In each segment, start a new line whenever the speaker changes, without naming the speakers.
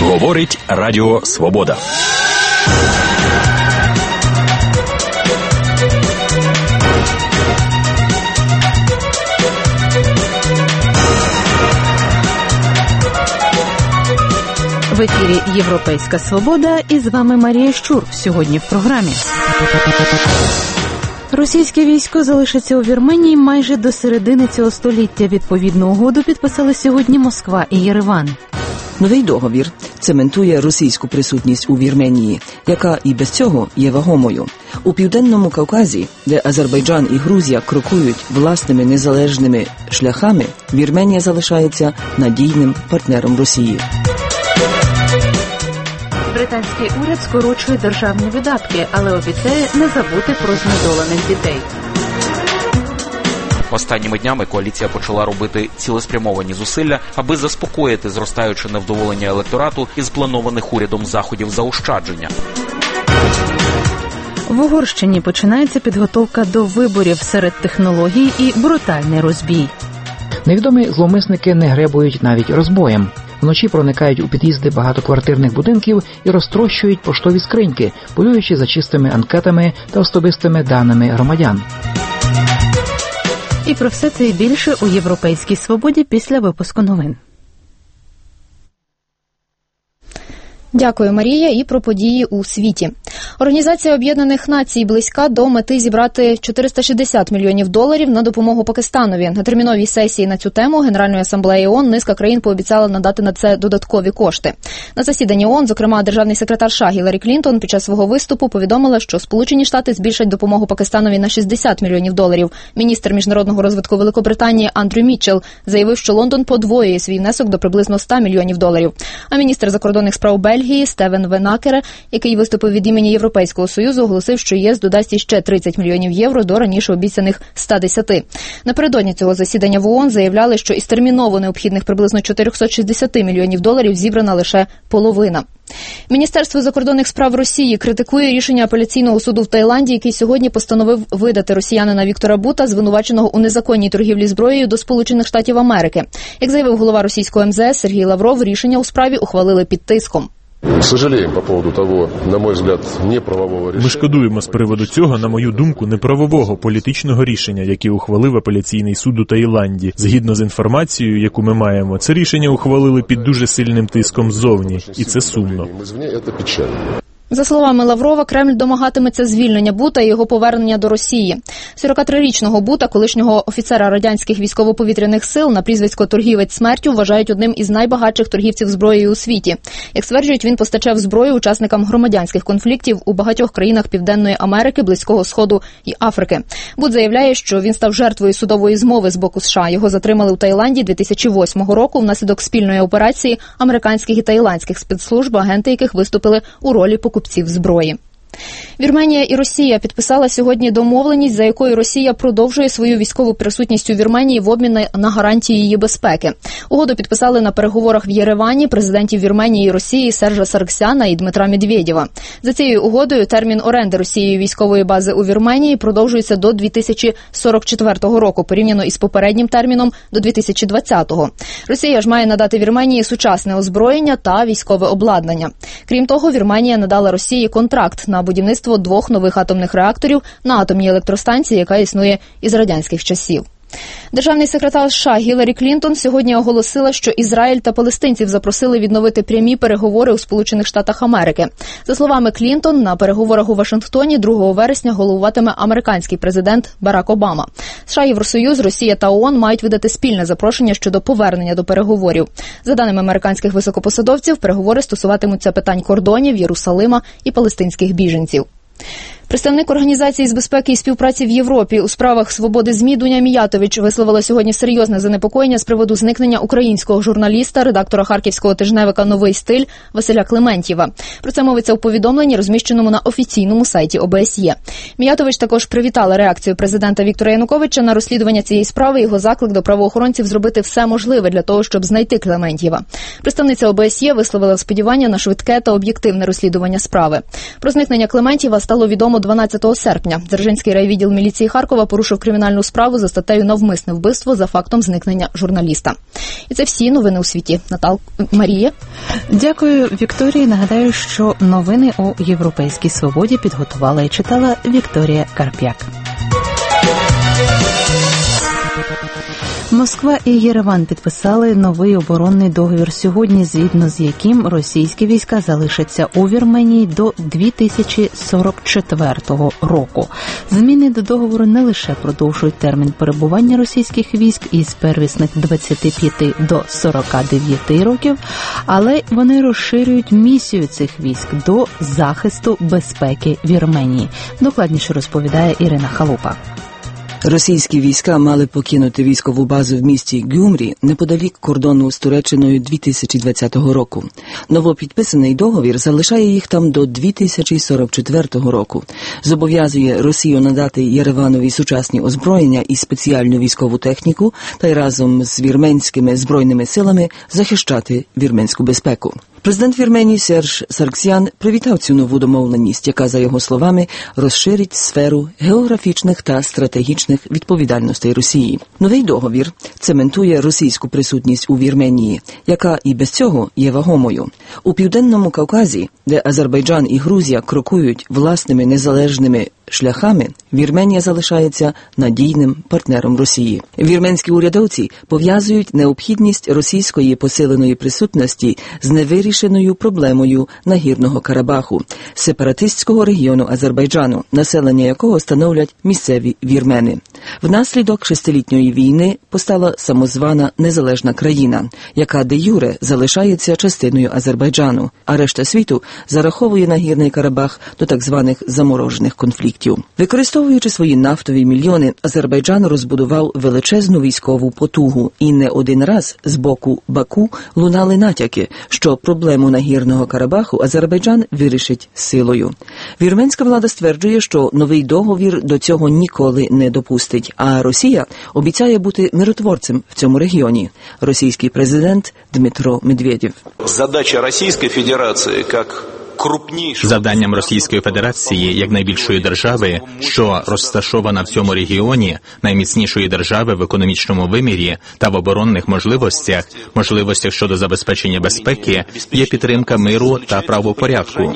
Говорить Радіо Свобода.
В ефірі «Європейська Свобода» і з вами Марія Щур. Сьогодні в програмі. Російське військо залишиться у Вірменії майже до середини цього століття. Відповідну угоду підписали сьогодні Москва і Єреван.
Новий договір цементує російську присутність у Вірменії, яка і без цього є вагомою. У Південному Кавказі, де Азербайджан і Грузія крокують власними незалежними шляхами, Вірменія залишається надійним партнером Росії.
Британський уряд скорочує державні видатки, але обіцяє не забути про знедолених дітей.
Останніми днями коаліція почала робити цілеспрямовані зусилля, аби заспокоїти зростаюче невдоволення електорату із планованих урядом заходів заощадження.
В Угорщині починається підготовка до виборів серед технологій і брутальний розбій.
Невідомі зловмисники не гребують навіть розбоєм. Вночі проникають у під'їзди багатоквартирних будинків і розтрощують поштові скриньки, полюючи за чистими анкетами та особистими даними громадян.
І про все це і більше у «Європейській Свободі» після випуску новин.
Дякую, Марія. І про події у світі. Організація Об'єднаних Націй близька до мети зібрати $460 мільйонів на допомогу Пакистанові. На терміновій сесії на цю тему Генеральної асамблеї ООН низка країн пообіцяла надати на це додаткові кошти. На засіданні ООН, зокрема, державний секретар США Гіларі Клінтон під час свого виступу повідомила, що Сполучені Штати збільшать допомогу Пакистанові на $60 мільйонів. Міністр міжнародного розвитку Великобританії Андрю Мітчелл заявив, що Лондон подвоює свій внесок до приблизно $100 мільйонів. А міністр закордонних справ Бельгії Стевен Венакере, який виступив від імені Європейського Союзу, оголосив, що єС додасть іще $30 мільйонів до раніше обіцяних 110. Напередодні цього засідання в ООН заявляли, що із терміново необхідних приблизно $460 мільйонів зібрана лише половина. Міністерство закордонних справ Росії критикує рішення апеляційного суду в Таїланді, який сьогодні постановив видати росіянина Віктора Бута, звинуваченого у незаконній торгівлі зброєю, до Сполучених Штатів Америки. Як заявив голова російського МЗС Сергій Лавров, рішення у справі ухвалили під тиском.
Ми шкодуємо з приводу цього, на мою думку, неправового політичного рішення, яке ухвалив апеляційний суд у Таїланді. Згідно з інформацією, яку ми маємо, це рішення ухвалили під дуже сильним тиском ззовні, і це сумно.
За словами Лаврова, Кремль домагатиметься звільнення Бута і його повернення до Росії. 43-річного Бута, колишнього офіцера радянських військово-повітряних сил, на прізвисько «Торгівець смертю», вважають одним із найбагатших торгівців зброєю у світі. Як стверджують, він постачав зброю учасникам громадянських конфліктів у багатьох країнах Південної Америки, Близького Сходу і Африки. Бут заявляє, що він став жертвою судової змови з боку США. Його затримали у Таїланді 2008 року внаслідок спільної операції американських і таїландських спецслужб, агенти яких виступили у ролі покупців зброї. Вірменія і Росія підписали сьогодні домовленість, за якою Росія продовжує свою військову присутність у Вірменії в обмін на гарантії її безпеки. Угоду підписали на переговорах в Єревані президентів Вірменії і Росії Сержа Саргсяна і Дмитра Медведєва. За цією угодою термін оренди Росією військової бази у Вірменії продовжується до 2044 року, порівняно із попереднім терміном до 2020-го. Росія ж має надати Вірменії сучасне озброєння та військове обладнання. Крім того, Вірменія надала Росії контракт на будівництво 2 нових атомних реакторів на атомній електростанції, яка існує із радянських часів. Державний секретар США Гіларі Клінтон сьогодні оголосила, що Ізраїль та палестинців запросили відновити прямі переговори у Сполучених Штатах Америки. За словами Клінтон, на переговорах у Вашингтоні 2 вересня головуватиме американський президент Барак Обама. США, Євросоюз, Росія та ООН мають видати спільне запрошення щодо повернення до переговорів. За даними американських високопосадовців, переговори стосуватимуться питань кордонів, Єрусалима і палестинських біженців. Представник Організації з безпеки і співпраці в Європі у справах свободи ЗМІ Дуня Міятович висловила сьогодні серйозне занепокоєння з приводу зникнення українського журналіста, редактора харківського тижневика «Новий стиль» Василя Клементьєва. Про це мовиться у повідомленні, розміщеному на офіційному сайті ОБСЄ. Міятович також привітала реакцію президента Віктора Януковича на розслідування цієї справи і його заклик до правоохоронців зробити все можливе для того, щоб знайти Клементьєва. Представниця ОБСЄ висловила сподівання на швидке та об'єктивне розслідування справи. Про зникнення Клементьєва стало відомо тому 12 серпня. Дзержинський райвідділ міліції Харкова порушив кримінальну справу за статтею «Навмисне вбивство» за фактом зникнення журналіста. І це всі новини у світі. Марія.
Дякую, Вікторії. Нагадаю, що новини у Європейській Свободі підготувала і читала Вікторія Карп'як. Москва і Єреван підписали новий оборонний договір сьогодні, згідно з яким російські війська залишаться у Вірменії до 2044 року. Зміни до договору не лише продовжують термін перебування російських військ із первісних 25 до 49 років, але вони розширюють місію цих військ до захисту безпеки Вірменії. Докладніше розповідає Ірина Халупа.
Російські війська мали покинути військову базу в місті Гюмрі неподалік кордону з Туреччиною 2020 року. Новопідписаний договір залишає їх там до 2044 року. Зобов'язує Росію надати Єреванові сучасні озброєння і спеціальну військову техніку та й разом з вірменськими збройними силами захищати вірменську безпеку. Президент Вірменії Серж Саргсян привітав цю нову домовленість, яка, за його словами, розширить сферу географічних та стратегічних відповідальностей Росії. Новий договір цементує російську присутність у Вірменії, яка і без цього є вагомою. У Південному Кавказі, де Азербайджан і Грузія крокують власними незалежними шляхами, Вірменія залишається надійним партнером Росії. Вірменські урядовці пов'язують необхідність російської посиленої присутності з невирішеною проблемою Нагірного Карабаху, сепаратистського регіону Азербайджану, населення якого становлять місцеві вірмени. Внаслідок шестилітньої війни постала самозвана незалежна країна, яка де-юре залишається частиною Азербайджану, а решта світу зараховує Нагірний Карабах до так званих заморожених конфліктів. Використовуючи свої нафтові мільйони, Азербайджан розбудував величезну військову потугу, і не один раз з боку Баку лунали натяки, що проблему Нагірного Карабаху Азербайджан вирішить силою. Вірменська влада стверджує, що новий договір до цього ніколи не допустить, а Росія обіцяє бути миротворцем в цьому регіоні. Російський президент Дмитро Медведєв.
Задача Російської Федерації, як
Завданням Російської Федерації, як найбільшої держави, що розташована в цьому регіоні, найміцнішої держави в економічному вимірі та в оборонних можливостях щодо забезпечення безпеки, є підтримка миру та правопорядку.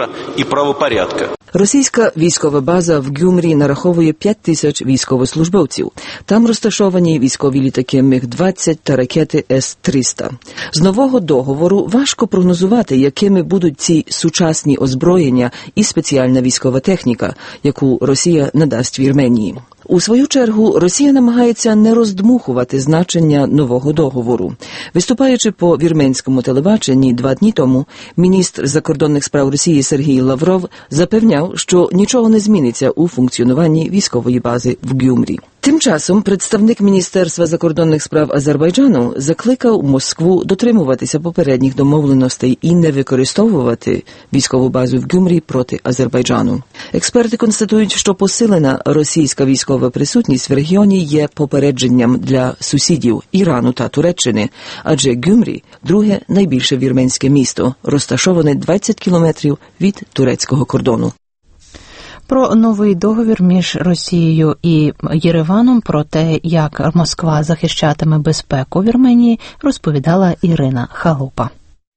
Російська військова база в Гюмрі нараховує 5000 військовослужбовців. Там розташовані військові літаки Міг-20 та ракети С-300. З нового договору важко прогнозувати, якими будуть ці сучасні озброєння і спеціальна військова техніка, яку Росія надасть Вірменії. У свою чергу, Росія намагається не роздмухувати значення нового договору. Виступаючи по вірменському телебаченні 2 дні тому, міністр закордонних справ Росії Сергій Лавров запевняв, що нічого не зміниться у функціонуванні військової бази в Гюмрі. Тим часом представник Міністерства закордонних справ Азербайджану закликав Москву дотримуватися попередніх домовленостей і не використовувати військову базу в Гюмрі проти Азербайджану. Експерти констатують, що посилена російська військова присутність в регіоні є попередженням для сусідів Ірану та Туреччини, адже Гюмрі – друге найбільше вірменське місто, розташоване 20 кілометрів від турецького кордону.
Про новий договір між Росією і Єреваном, про те, як Москва захищатиме безпеку Вірменії, розповідала Ірина Халупа.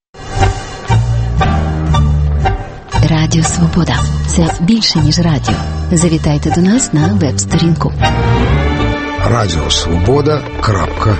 Радіо Свобода – це більше, ніж радіо. Завітайте до нас на веб-сторінку.
Радіосвобода.ua.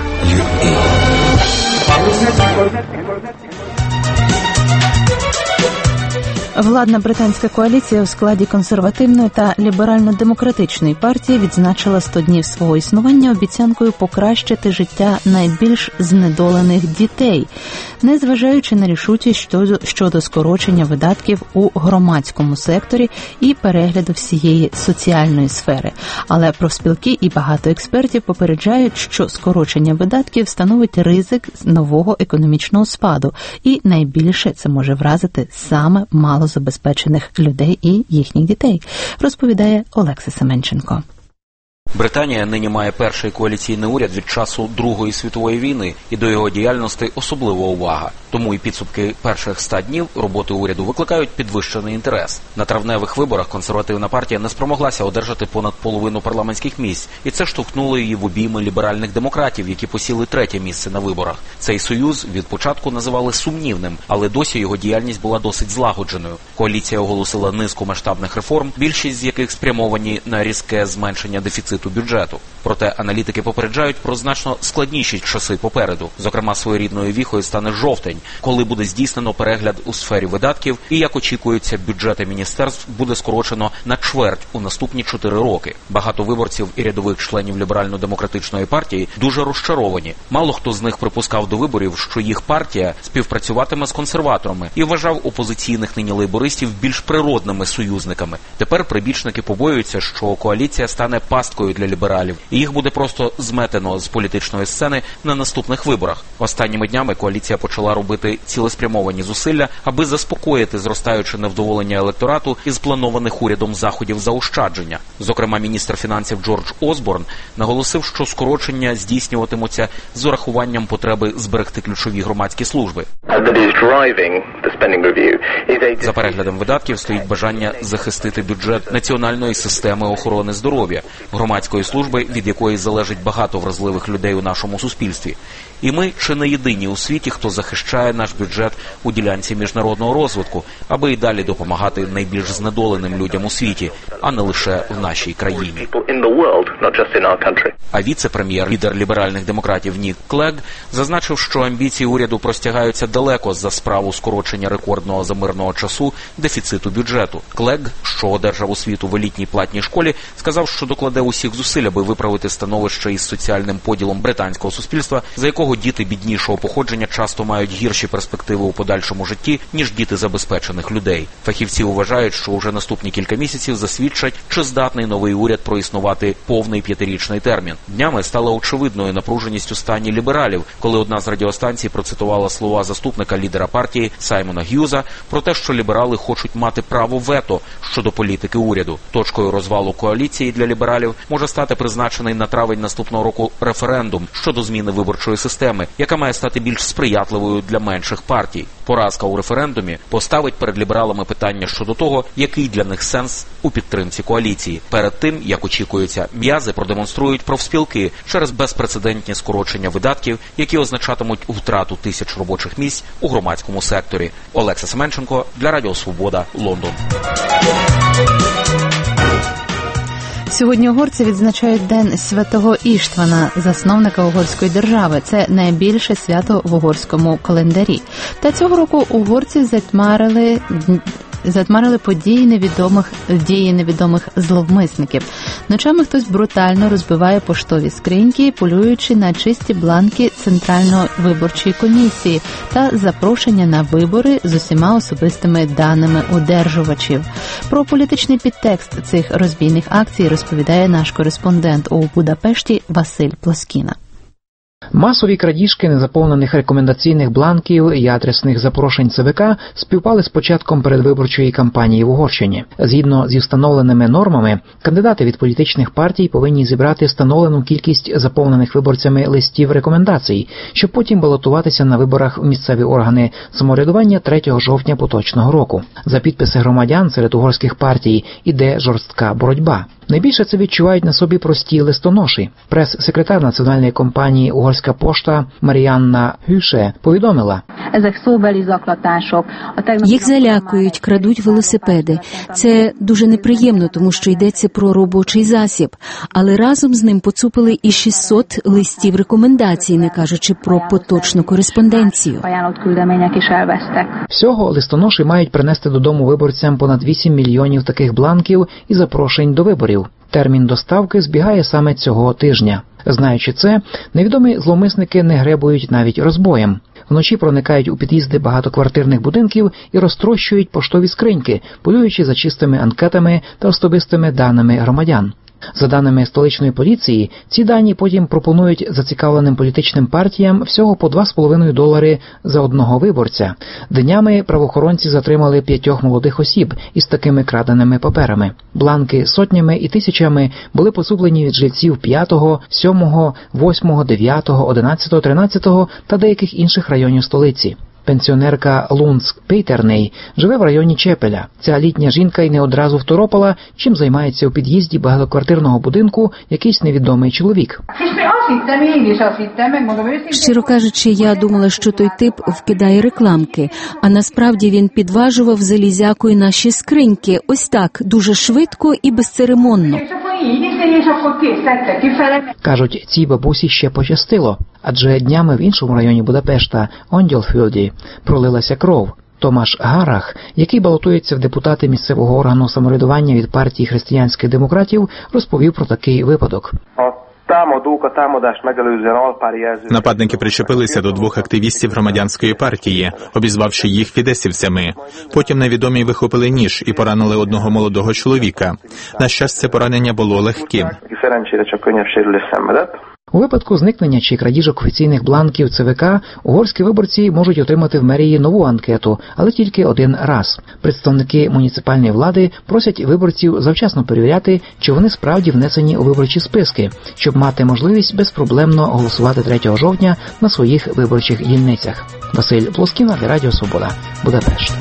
Владна британська коаліція у складі консервативної та ліберально-демократичної партії відзначила 100 днів свого існування обіцянкою покращити життя найбільш знедолених дітей, незважаючи на рішучість щодо скорочення видатків у громадському секторі і перегляду всієї соціальної сфери. Але профспілки і багато експертів попереджають, що скорочення видатків становить ризик нового економічного спаду, і найбільше це може вразити саме малозабезпечених людей і їхніх дітей, розповідає Олекса Семенченко.
Британія нині має перший коаліційний уряд від часу Другої світової війни, і до його діяльності особлива увага. Тому і підсумки перших 100 днів роботи уряду викликають підвищений інтерес. На травневих виборах консервативна партія не спромоглася одержати понад половину парламентських місць, і це штовхнуло її в обійми ліберальних демократів, які посіли 3-те місце на виборах. Цей союз від початку називали сумнівним, але досі його діяльність була досить злагодженою. Коаліція оголосила низку масштабних реформ, більшість з яких спрямовані на різке зменшення дефіциту бюджету. Проте аналітики попереджають про значно складніші часи попереду. Зокрема, своєрідною віхою стане жовтень, коли буде здійснено перегляд у сфері видатків і, як очікується, бюджети міністерств буде скорочено на чверть у наступні 4 роки. Багато виборців і рядових членів ліберально-демократичної партії дуже розчаровані. Мало хто з них припускав до виборів, що їх партія співпрацюватиме з консерваторами і вважав опозиційних нині лейбористів більш природними союзниками. Тепер прибічники побоюються, що коаліція стане пасткою для лібералів, і їх буде просто зметено з політичної сцени на наступних виборах. Останніми днями коаліція почала робити цілеспрямовані зусилля, аби заспокоїти зростаюче невдоволення електорату із планованих урядом заходів заощадження. Зокрема, міністр фінансів Джордж Осборн наголосив, що скорочення здійснюватимуться з урахуванням потреби зберегти ключові громадські служби. За переглядом видатків стоїть бажання захистити бюджет національної системи охорони здоров'я, громадської служби, від якої залежить багато вразливих людей у нашому суспільстві. І ми чи не єдині у світі, хто захищає наш бюджет у ділянці міжнародного розвитку, аби і далі допомагати найбільш знедоленим людям у світі, а не лише в нашій країні. А віце-прем'єр, лідер ліберальних демократів Нік Клег, зазначив, що амбіції уряду простягаються далеко за справу скорочення рекордного за мирного часу дефіциту бюджету. Клег, що одержав освіту в елітній платній школі, сказав, що докладе усіх зусиль, аби виправити становище із соціальним поділом британського суспільства, за якого діти біднішого походження часто мають гірші перспективи у подальшому житті, ніж діти забезпечених людей. Фахівці вважають, що уже наступні кілька місяців засвідчать, чи здатний новий уряд проіснувати повний 5-річний термін. Днями стала очевидною напруженість у стані лібералів, коли одна з радіостанцій процитувала слова заступника лідера партії Саймона Г'юза про те, що ліберали хочуть мати право вето щодо політики уряду. Точкою розвалу коаліції для лібералів може стати призначений на травень наступного року референдум щодо зміни виборчої системи, яка має стати більш сприятливою для менших партій. Поразка у референдумі поставить перед лібералами питання щодо того, який для них сенс у підтримці коаліції. Перед тим, як очікується, м'язи продемонструють профспілки через безпрецедентні скорочення видатків, які означатимуть втрату тисяч робочих місць у громадському секторі. Олекса Семенченко для Радіо Свобода, Лондон.
Сьогодні угорці відзначають День Святого Іштвана, засновника угорської держави. Це найбільше свято в угорському календарі. Та цього року угорців затьмарили дії невідомих зловмисників. Ночами хтось брутально розбиває поштові скриньки, полюючи на чисті бланки Центральної виборчої комісії та запрошення на вибори з усіма особистими даними одержувачів. Про політичний підтекст цих розбійних акцій розповідає наш кореспондент у Будапешті Василь Плоскіна.
Масові крадіжки незаповнених рекомендаційних бланків і адресних запрошень ЦВК співпали з початком передвиборчої кампанії в Угорщині. Згідно зі встановленими нормами, кандидати від політичних партій повинні зібрати встановлену кількість заповнених виборцями листів рекомендацій, щоб потім балотуватися на виборах в місцеві органи самоврядування 3 жовтня поточного року. За підписи громадян серед угорських партій іде жорстка боротьба. Найбільше це відчувають на собі прості листоноші. Прес-секретар національної компанії «Угорська пошта» Маріанна Гюше повідомила:
їх залякують, крадуть велосипеди. Це дуже неприємно, тому що йдеться про робочий засіб. Але разом з ним поцупили і 600 листів рекомендацій, не кажучи про поточну кореспонденцію.
Всього листоноші мають принести додому виборцям понад 8 мільйонів таких бланків і запрошень до виборів. Термін доставки збігає саме цього тижня. Знаючи це, невідомі зловмисники не гребують навіть розбоєм. Вночі проникають у під'їзди багатоквартирних будинків і розтрощують поштові скриньки, полюючи за чистими анкетами та особистими даними громадян. За даними столичної поліції, ці дані потім пропонують зацікавленим політичним партіям всього по $2,5 за одного виборця. Днями правоохоронці затримали 5 молодих осіб із такими краденими паперами. Бланки сотнями і тисячами були поцуплені від жильців 5-го, 7-го, 8-го, 9-го, 11-го, 13-го та деяких інших районів столиці. Пенсіонерка Лунск Пейтерней живе в районі Чепеля. Ця літня жінка й не одразу второпала, чим займається у під'їзді багатоквартирного будинку якийсь невідомий чоловік.
Щиро кажучи, я думала, що той тип вкидає рекламки, а насправді він підважував залізякою наші скриньки. Ось так, дуже швидко і безцеремонно.
Кажуть, цій бабусі ще пощастило, адже днями в іншому районі Будапешта, Ондьолфюльді, пролилася кров. Томаш Гарах, який балотується в депутати місцевого органу самоврядування від партії християнських демократів, розповів про такий випадок.
Нападники причепилися до 2 активістів громадянської партії, обізвавши їх фідесівцями. Потім невідомі вихопили ніж і поранили одного молодого чоловіка. На щастя, поранення було легким.
У випадку зникнення чи крадіжок офіційних бланків ЦВК угорські виборці можуть отримати в мерії нову анкету, але тільки один раз. Представники муніципальної влади просять виборців завчасно перевіряти, чи вони справді внесені у виборчі списки, щоб мати можливість безпроблемно голосувати 3 жовтня на своїх виборчих дільницях. Василь Плоскіна для Радіо Свобода, Будапешт.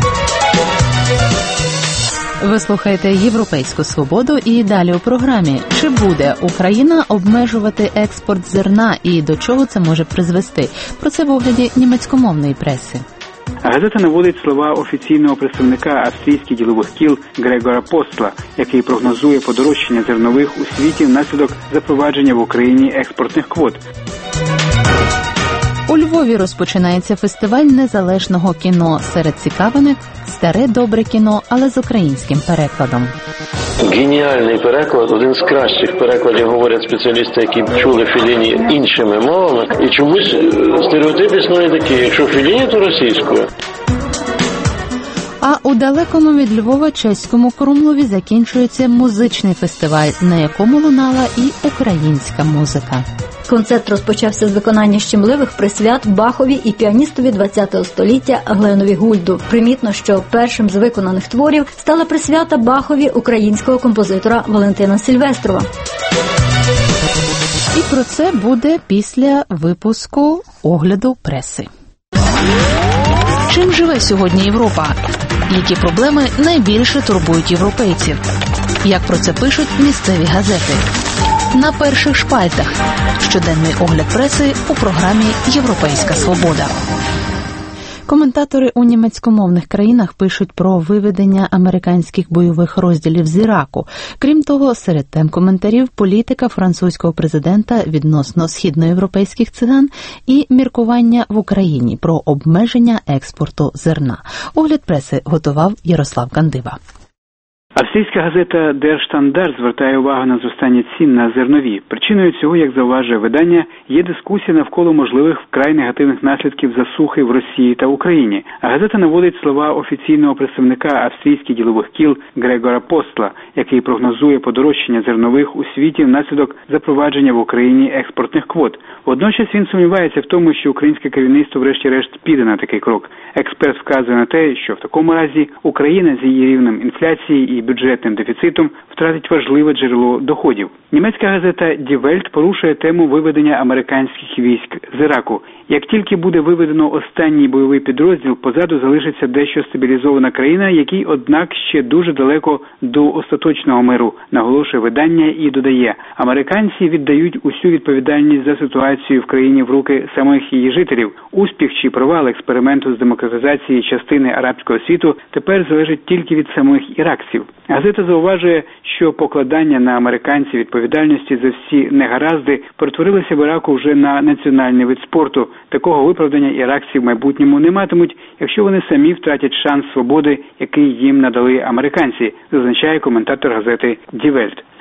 Ви слухаєте «Європейську свободу» і далі у програмі. Чи буде Україна обмежувати експорт зерна і до чого це може призвести? Про це в огляді німецькомовної преси.
Газета наводить слова офіційного представника австрійських ділових кіл Грегора Постла, який прогнозує подорожчання зернових у світі внаслідок запровадження в Україні експортних квот.
У Львові розпочинається фестиваль незалежного кіно. Серед цікавинок – старе добре кіно, але з українським перекладом.
Геніальний переклад, один з кращих перекладів, говорять спеціалісти, які чули Фелліні іншими мовами. І чомусь стереотип існує такий, якщо Фелліні, то російською.
А у далекому від Львова чеському Крумлові закінчується музичний фестиваль, на якому лунала і українська музика.
Концерт розпочався з виконання щемливих присвят Бахові і піаністові ХХ століття Гленові Гульду. Примітно, що першим з виконаних творів стала присвята Бахові українського композитора Валентина Сильвестрова.
І про це буде після випуску огляду преси. Чим живе сьогодні Європа? Які проблеми найбільше турбують європейців? Як про це пишуть місцеві газети? На перших шпальтах. Щоденний огляд преси у програмі «Європейська свобода». Коментатори у німецькомовних країнах пишуть про виведення американських бойових розділів з Іраку. Крім того, серед тем коментарів політика французького президента відносно східноєвропейських циган і міркування в Україні про обмеження експорту зерна. Огляд преси готував Ярослав Кандива.
Австрійська газета Der Standard звертає увагу на зростання цін на зернові. Причиною цього, як зауважує видання, є дискусія навколо можливих вкрай негативних наслідків засухи в Росії та Україні. А газета наводить слова офіційного представника австрійських ділових кіл Грегора Постла, який прогнозує подорожчання зернових у світі внаслідок запровадження в Україні експортних квот. Водночас він сумнівається в тому, що українське керівництво врешті-решт піде на такий крок. Експерт вказує на те, що в такому разі Україна з її рівнем інфляції і бюджетним дефіцитом втратить важливе джерело доходів. Німецька газета Die Welt порушує тему виведення американських військ з Іраку. Як тільки буде виведено останній бойовий підрозділ, позаду залишиться дещо стабілізована країна, якій, однак, ще дуже далеко до остаточного миру, наголошує видання і додає, американці віддають усю відповідальність за ситуацію в країні в руки самих її жителів. Успіх чи провал експерименту з демократизації частини арабського світу тепер залежить тільки від самих іракців. Газета зауважує, що покладання на американців відповідальності за всі негаразди перетворилося в Іраку вже на національний вид спорту. Такого виправдання іракці в майбутньому не матимуть, якщо вони самі втратять шанс свободи, який їм надали американці, зазначає коментатор газети Die Welt.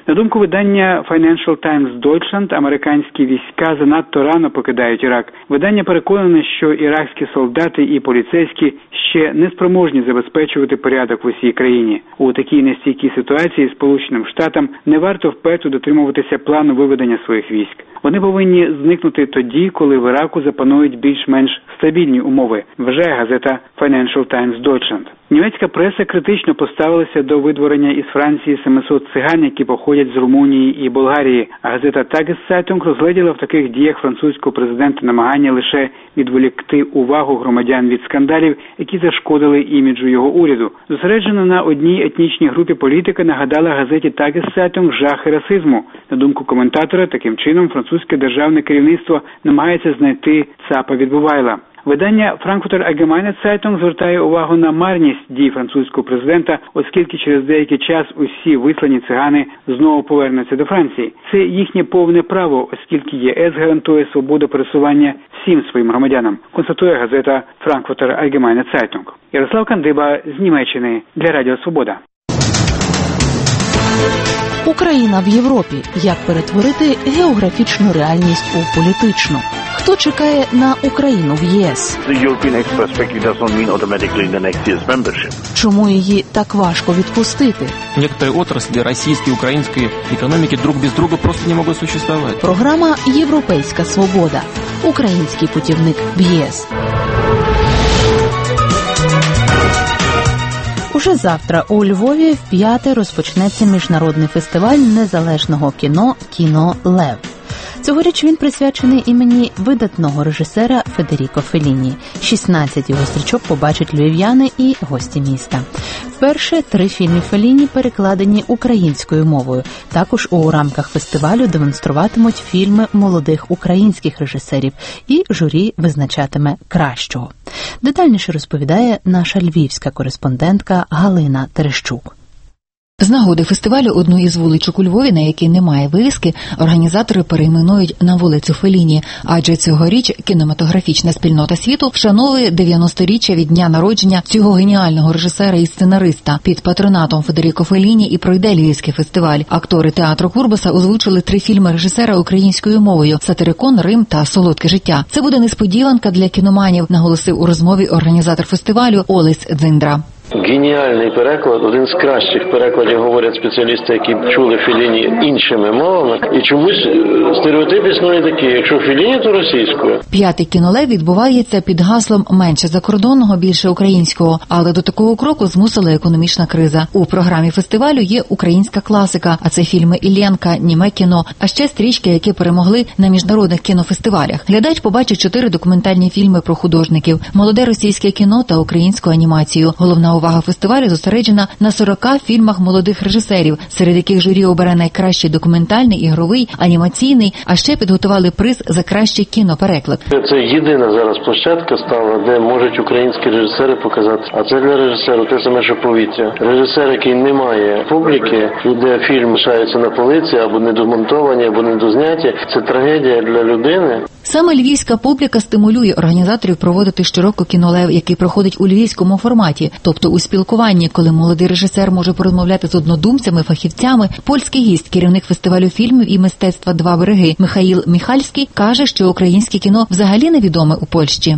На думку видання Financial Times Deutschland, американські війська занадто рано покидають Ірак. Видання переконане, що іракські солдати і поліцейські ще не спроможні забезпечувати порядок в усій країні. У такій нестійкій ситуації Сполученим Штатам не варто вперто дотримуватися плану виведення своїх військ. Вони повинні зникнути тоді, коли в Іраку запанують більш-менш стабільні умови, вважає газета Financial Times Deutschland. Німецька преса критично поставилася до видворення із Франції 700 циган, які походять з Румунії і Болгарії. А газета Tageszeitung розгледіла в таких діях французького президента намагання лише відволікти увагу громадян від скандалів, які зашкодили іміджу його уряду. Зосереджена на одній етнічній групі політика нагадала газеті Tageszeitung жахи расизму. На думку коментатора, таким чином французьке державне керівництво намагається знайти цапа від Бувайла. Видання Frankfurter Allgemeine Zeitung звертає увагу на марність дій французького президента, оскільки через деякий час усі вислані цигани знову повернуться до Франції. Це їхнє повне право, оскільки ЄС гарантує свободу пересування всім своїм громадянам, констатує газета Frankfurter Allgemeine Zeitung. Ярослав Кандиба з Німеччини для Радіо Свобода.
Україна в Європі. Як перетворити географічну реальність у політичну? Хто чекає на Україну в ЄС? Чому її так важко відпустити?
Некоторые отрасли российской и украинской экономики друг без друга просто не могут существовать.
Програма «Європейська свобода». Український путівник в ЄС. Уже завтра у Львові вп'яте розпочнеться міжнародний фестиваль незалежного кіно «Кіно Лев». Цьогоріч він присвячений імені видатного режисера Федеріко Фелліні. 16 його стрічок побачать львів'яни і гості міста. Вперше 3 фільми Фелліні перекладені українською мовою. Також у рамках фестивалю демонструватимуть фільми молодих українських режисерів, і журі визначатиме кращого. Детальніше розповідає наша львівська кореспондентка Галина Терещук.
З нагоди фестивалю одну із вуличок у Львові, на якій немає вивіски, організатори перейменують на вулицю Фелліні, адже цьогоріч кінематографічна спільнота світу вшановує 90-річчя від дня народження цього геніального режисера і сценариста. Під патронатом Федеріко Фелліні і пройде Львівський фестиваль. Актори театру Курбаса озвучили 3 фільми режисера українською мовою «Сатирикон», «Рим» та «Солодке життя». Це буде несподіванка для кіноманів, наголосив у розмові організатор фестивалю Олесь Дзиндра.
Геніальний переклад, один з кращих перекладів, говорять спеціалісти, які чули Фелліні іншими мовами. І чомусь стереотип існує такий, якщо Фелліні, то російською.
5-й кінолев відбувається під гаслом «Менше закордонного, більше українського». Але до такого кроку змусила економічна криза. У програмі фестивалю є українська класика, а це фільми Іллєнка, німе кіно, а ще стрічки, які перемогли на міжнародних кінофестивалях. Глядач побачить 4 документальні фільми про художників, молоде російське кіно та українську анімацію. Головна увага фестивалю зосереджена на 40 фільмах молодих режисерів, серед яких журі обере найкращий документальний, ігровий, анімаційний, а ще підготували приз за кращий кінопереклад.
Це єдина зараз площадка стала, де можуть українські режисери показати. А це для режисеру те саме, що повітря. Режисер, який не має публіки, і де фільм лишається на полиці, або недомонтовані, або недозняті, це трагедія для людини.
Саме львівська публіка стимулює організаторів проводити щороку кінолев, який проходить у львівському форматі, тобто у спілкуванні, коли молодий режисер може порозмовляти з однодумцями, фахівцями. Польський гість, керівник фестивалю фільмів і мистецтва «Два береги» Михаїл Міхальський каже, що українське кіно взагалі невідоме у Польщі.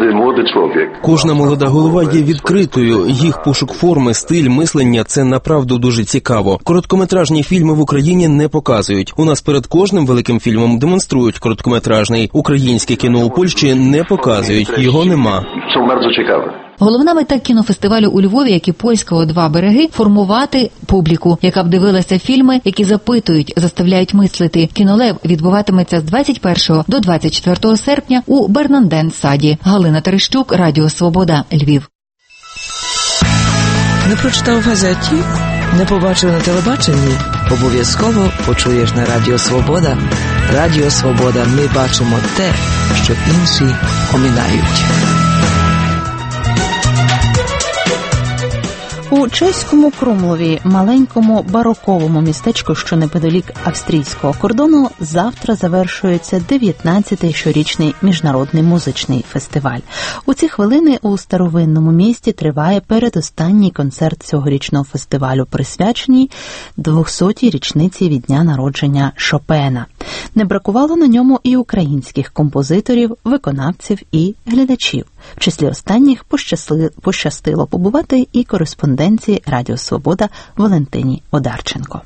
Кожна молода голова є відкритою. Їх пошук форми, стиль, мислення – це направду дуже цікаво. Короткометражні фільми в Україні не показують. У нас перед кожним великим фільмом демонструють короткометражний. Українське кіно у Польщі не показують, його нема.
Це дуже цікаво.
Головна мета кінофестивалю у Львові, як і польського «Два береги» – формувати публіку, яка б дивилася фільми, які запитують, заставляють мислити. Кінолев відбуватиметься з 21 до 24 серпня у Бернанден-саді. Галина Терещук, Радіо Свобода, Львів.
Не прочитав в газеті? Не побачив на телебаченні? Обов'язково почуєш на Радіо Свобода. Радіо Свобода. Ми бачимо те, що інші оминають.
У У чеському Крумлові, маленькому бароковому містечку, що неподалік австрійського кордону, завтра завершується 19-й щорічний міжнародний музичний фестиваль. У ці хвилини у старовинному місті триває передостанній концерт цьогорічного фестивалю, присвячений 200-й річниці від дня народження Шопена. Не бракувало на ньому і українських композиторів, виконавців і глядачів. В числі останніх пощастило побувати і кореспонденції Радіо Свобода Валентині Одарченко.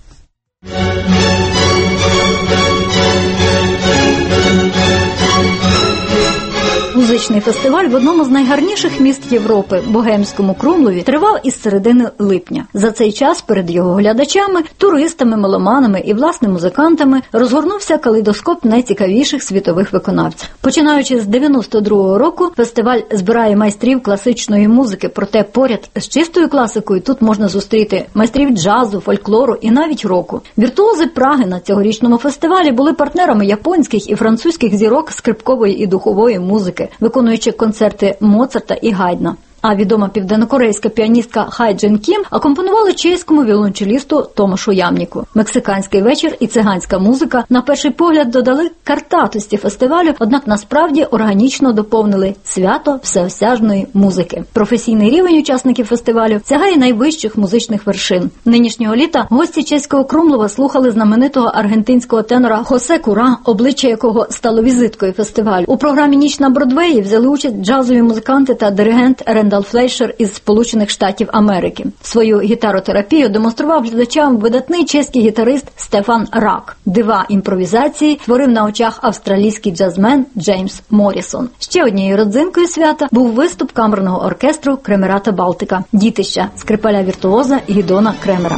Музичний фестиваль в одному з найгарніших міст Європи, богемському Крумлові, тривав із середини липня. За цей час перед його глядачами, туристами, меломанами і власне музикантами розгорнувся калейдоскоп найцікавіших світових виконавців. Починаючи з 92-го року, фестиваль збирає майстрів класичної музики, проте поряд з чистою класикою тут можна зустріти майстрів джазу, фольклору і навіть року. Віртуози Праги на цьогорічному фестивалі були партнерами японських і французьких зірок скрипкової і духової музики, виконуючи концерти Моцарта і Гайдна. А відома південнокорейська піаністка Хай Джин Кім акомпонували чеському віолончелісту Томашу Ямніку. Мексиканський вечір і циганська музика на перший погляд додали картатості фестивалю, однак насправді органічно доповнили свято всеосяжної музики. Професійний рівень учасників фестивалю сягає найвищих музичних вершин. Нинішнього літа гості чеського Крумлова слухали знаменитого аргентинського тенора Хосе Кура, обличчя якого стало візиткою фестивалю. У програмі «Ніч на Бродвеї» взяли участь джазові музиканти та диригент Рендал Флейшер із Сполучених Штатів Америки. Свою гітаротерапію демонстрував глядачам видатний чеський гітарист Стефан Рак. Дива імпровізації творив на очах австралійський джазмен Джеймс Моррісон. Ще однією родзинкою свята був виступ камерного оркестру Кремерата Балтика, дітища скрипаля-віртуоза Гідона Кремера.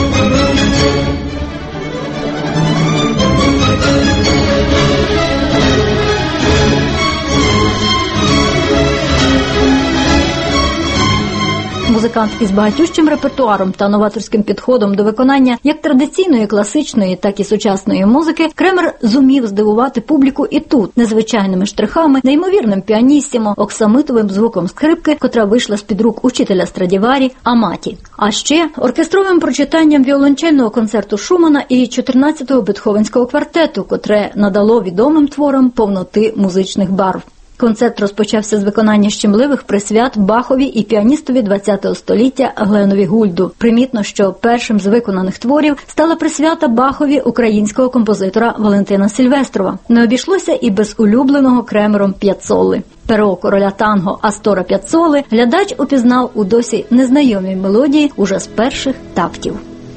Музикант із багатющим репертуаром та новаторським підходом до виконання як традиційної класичної, так і сучасної музики, Кремер зумів здивувати публіку і тут, незвичайними штрихами, неймовірним піаніссімо, оксамитовим звуком скрипки, котра вийшла з-під рук учителя Страдіварі Аматі. А ще оркестровим прочитанням віолончельного концерту Шумана і 14-го Бетховенського квартету, котре надало відомим творам повноти музичних барв. Концерт розпочався з виконання щемливих присвят Бахові і піаністові ХХ століття Гленові Гульду. Примітно, що першим з виконаних творів стала присвята Бахові українського композитора Валентина Сільвестрова. Не обійшлося і без улюбленого Кремером П'яццоли. Перо короля танго Астора П'яццоли глядач упізнав у досі незнайомій мелодії уже з перших тактів.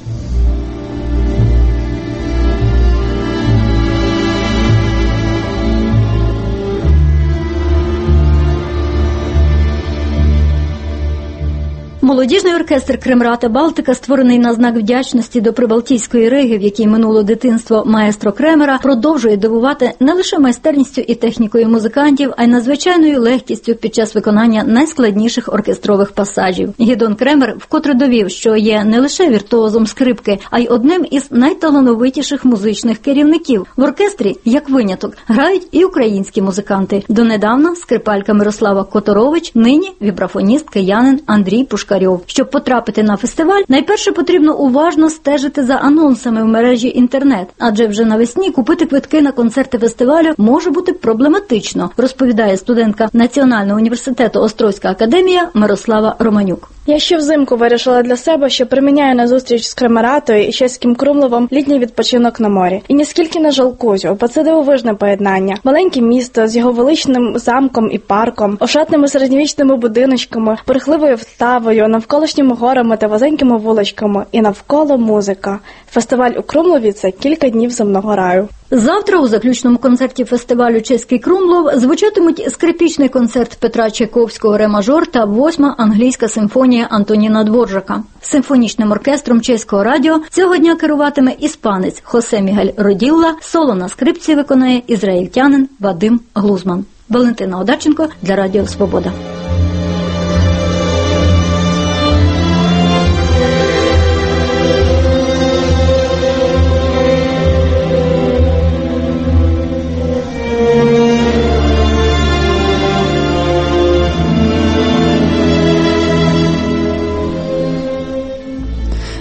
Молодіжний оркестр Кремерата Балтика, створений на знак вдячності до Прибалтійської Риги, в якій минуло дитинство маестро Кремера, продовжує дивувати не лише майстерністю і технікою музикантів, а й надзвичайною легкістю під час виконання найскладніших оркестрових пасажів. Гідон Кремер вкотре довів, що є не лише віртуозом скрипки, а й одним із найталановитіших музичних керівників. В оркестрі, як виняток, грають і українські музиканти. Донедавна скрипалька Мирослава Которович, нині вібрафоніст киянин Андрій Пушкарьов. Щоб потрапити на фестиваль, найперше потрібно уважно стежити за анонсами в мережі інтернет, адже вже навесні купити квитки на концерти фестивалю може бути проблематично, розповідає студентка Національного університету Острозька академія Мирослава Романюк.
Я ще взимку вирішила для себе, що приміняю на зустріч з Кремератою і чеським Крумловом літній відпочинок на морі. І ніскільки не жалкую, бо це дивовижне поєднання. Маленьке місто з його величним замком і парком, ошатними середньовічними будиночками, бурхливою вставою, навколишніми горами та вузенькими вуличками. І навколо музика. Фестиваль у Крумлові – це кілька днів земного раю.
Завтра у заключному концерті фестивалю «Чеський Крумлов» звучатимуть скрипічний концерт Петра Чайковського «Ре-мажор» та 8-ма англійська симфонія Антоніна Дворжака. Симфонічним оркестром чеського радіо цього дня керуватиме іспанець Хосе Мігель Роділла, соло на скрипці виконає ізраїльтянин Вадим Глузман. Валентина Одарченко для Радіо Свобода.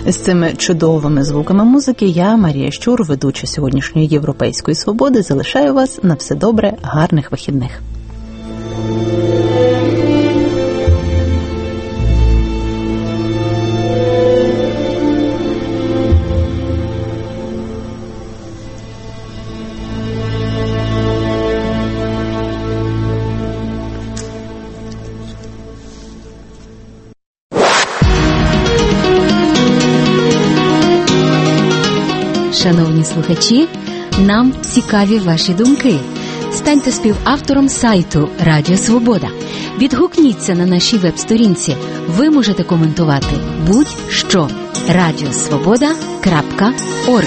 З цими чудовими звуками музики я, Марія Щур, ведуча сьогоднішньої Європейської свободи, залишаю вас на все добре, гарних вихідних.
Шановні слухачі, нам цікаві ваші думки. Станьте співавтором сайту Радіо Свобода. Відгукніться на нашій веб-сторінці. Ви можете коментувати будь-що. radiosvoboda.org.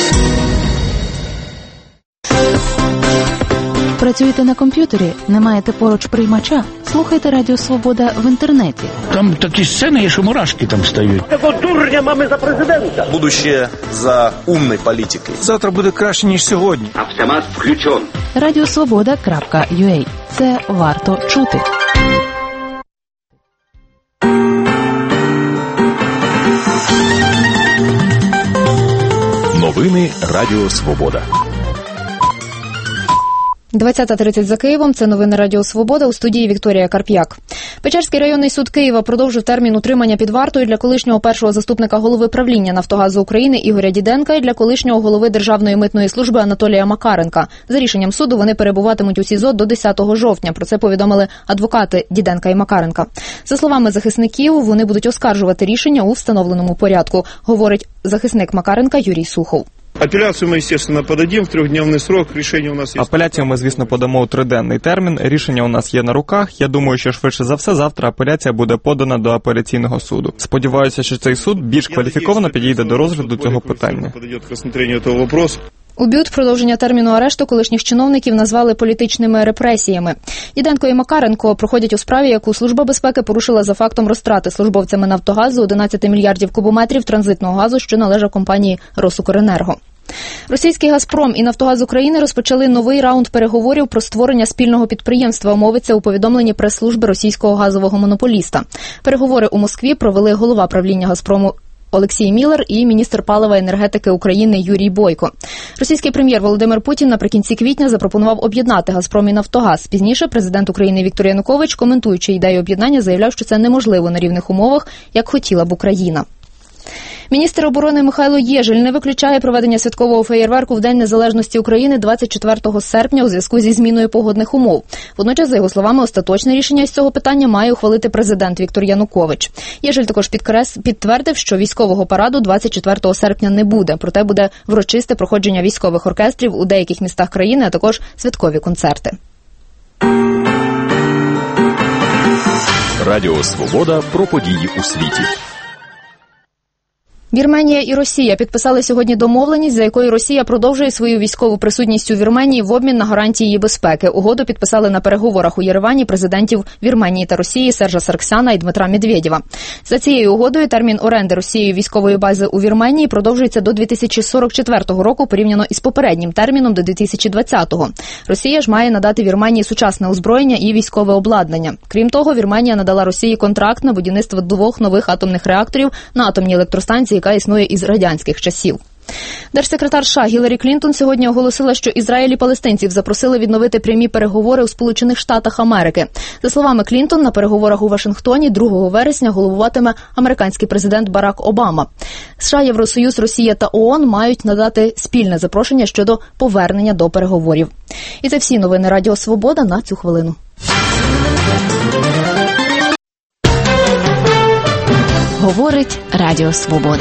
Працюєте на комп'ютері, не маєте поруч приймача? Слухайте Радіо Свобода в інтернеті.
Там такі сцени є, що мурашки там стають.
Такого дурня мами за президента.
Будущее за умной политикой.
Завтра буде краще, ніж сьогодні.
Автомат включен.
radiosvoboda.ua. Це варто чути.
Новини Радіо Свобода.
20:30 за Києвом. Це новини Радіо Свобода, у студії Вікторія Карп'як. Печерський районний суд Києва продовжив термін утримання під вартою для колишнього першого заступника голови правління «Нафтогазу України» Ігоря Діденка і для колишнього голови Державної митної служби Анатолія Макаренка. За рішенням суду вони перебуватимуть у СІЗО до 10 жовтня. Про це повідомили адвокати Діденка і Макаренка. За словами захисників, вони будуть оскаржувати рішення у встановленому порядку, говорить захисник Макаренка Юрій Сухов.
Апеляцію ми, звісно, подадим в 3-дневний срок. Рішення у нас є.
Апеляцію ми, звісно, подамо у 3-денний термін. Рішення у нас є на руках. Я думаю, що швидше за все завтра апеляція буде подана до апеляційного суду. Сподіваюся, що цей суд більш кваліфіковано підійде до розгляду цього питання.
У БЮТ продовження терміну арешту колишніх чиновників назвали політичними репресіями. Діденко і Макаренко проходять у справі, яку Служба безпеки порушила за фактом розтрати службовцями «Нафтогазу» 11 мільярдів кубометрів транзитного газу, що належав компанії «Росукренерго». Російський «Газпром» і «Нафтогаз України» розпочали новий раунд переговорів про створення спільного підприємства, мовиться у повідомленні прес-служби російського газового монополіста. Переговори у Москві провели голова правління «Газпрому» Олексій Міллер і міністр палива і енергетики України Юрій Бойко. Російський прем'єр Володимир Путін наприкінці квітня запропонував об'єднати «Газпром» і «Нафтогаз». Пізніше президент України Віктор Янукович, коментуючи ідею об'єднання, заявляв, що це неможливо на рівних умовах, як хотіла б Україна. Міністр оборони Михайло Єжель не виключає проведення святкового феєрверку в День Незалежності України 24 серпня у зв'язку зі зміною погодних умов. Водночас, за його словами, остаточне рішення з цього питання має ухвалити президент Віктор Янукович. Єжель також підтвердив, що військового параду 24 серпня не буде, проте буде врочисте проходження військових оркестрів у деяких містах країни, а також святкові концерти.
Радіо Свобода про події у світі.
Вірменія і Росія підписали сьогодні домовленість, за якою Росія продовжує свою військову присутність у Вірменії в обмін на гарантії її безпеки. Угоду підписали на переговорах у Єревані президентів Вірменії та Росії Сержа Сарксяна і Дмитра Медведєва. За цією угодою термін оренди Росією військової бази у Вірменії продовжується до 2044 року порівняно із попереднім терміном до 2020-го. Росія ж має надати Вірменії сучасне озброєння і військове обладнання. Крім того, Вірменія надала Росії контракт на будівництво 2 нових атомних реакторів на атомній електростанції, яка існує із радянських часів. Держсекретар США Гіларі Клінтон сьогодні оголосила, що Ізраїль і палестинців запросили відновити прямі переговори у Сполучених Штатах Америки. За словами Клінтон, на переговорах у Вашингтоні 2 вересня головуватиме американський президент Барак Обама. США, Євросоюз, Росія та ООН мають надати спільне запрошення щодо повернення до переговорів. І це всі новини Радіо Свобода на цю хвилину.
Говорить Радіо Свобода.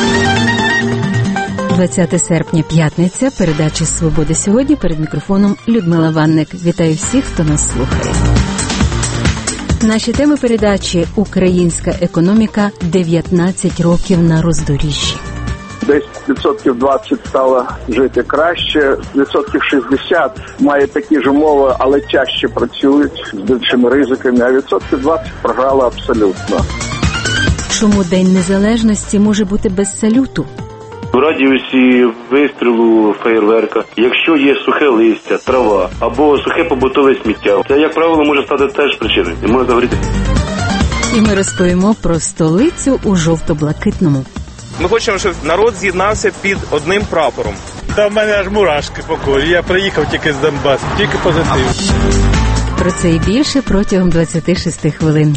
20 серпня, п'ятниця, передача «Свобода сьогодні», перед мікрофоном Людмила Ванник. Вітаю всіх, хто нас слухає. Наші теми передачі «Українська економіка. 19 років на роздоріжжі».
Десь 20% стало жити краще, 60% має такі ж умови, але тяжче працюють з більшими ризиками, а 20% програли абсолютно.
Чому День Незалежності може бути без салюту?
В радіусі вистрілу феєрверка, якщо є сухе листя, трава або сухе побутове сміття, це, як правило, може стати теж причиною. І можна загоріти.
І ми розповімо про столицю у жовто-блакитному.
Ми хочемо, щоб народ з'єднався під одним прапором.
Та в мене аж мурашки по колі. Я приїхав тільки з Донбасу, тільки позитив.
Про це і більше протягом 26 хвилин.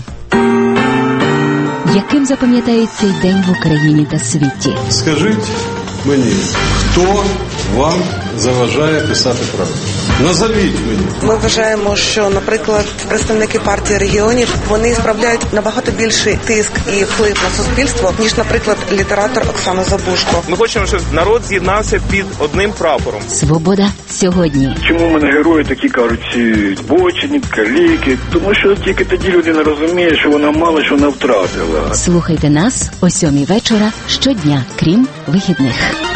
Яким запам'ятають цей день в Україні та світі?
Скажіть мені, хто вам заважає писати правду? Назовіть мені.
Ми вважаємо, що, наприклад, представники партії регіонів, вони справляють набагато більший тиск і вплив на суспільство, ніж, наприклад, літератор Оксана Забушко.
Ми хочемо, щоб народ з'єднався під одним прапором.
Свобода сьогодні.
Чому в мене герої такі, кажуть, збочені, каліки? Тому що тільки тоді людина розуміє, що вона мало, що вона втратила.
Слухайте нас о 7 вечора щодня, крім вихідних.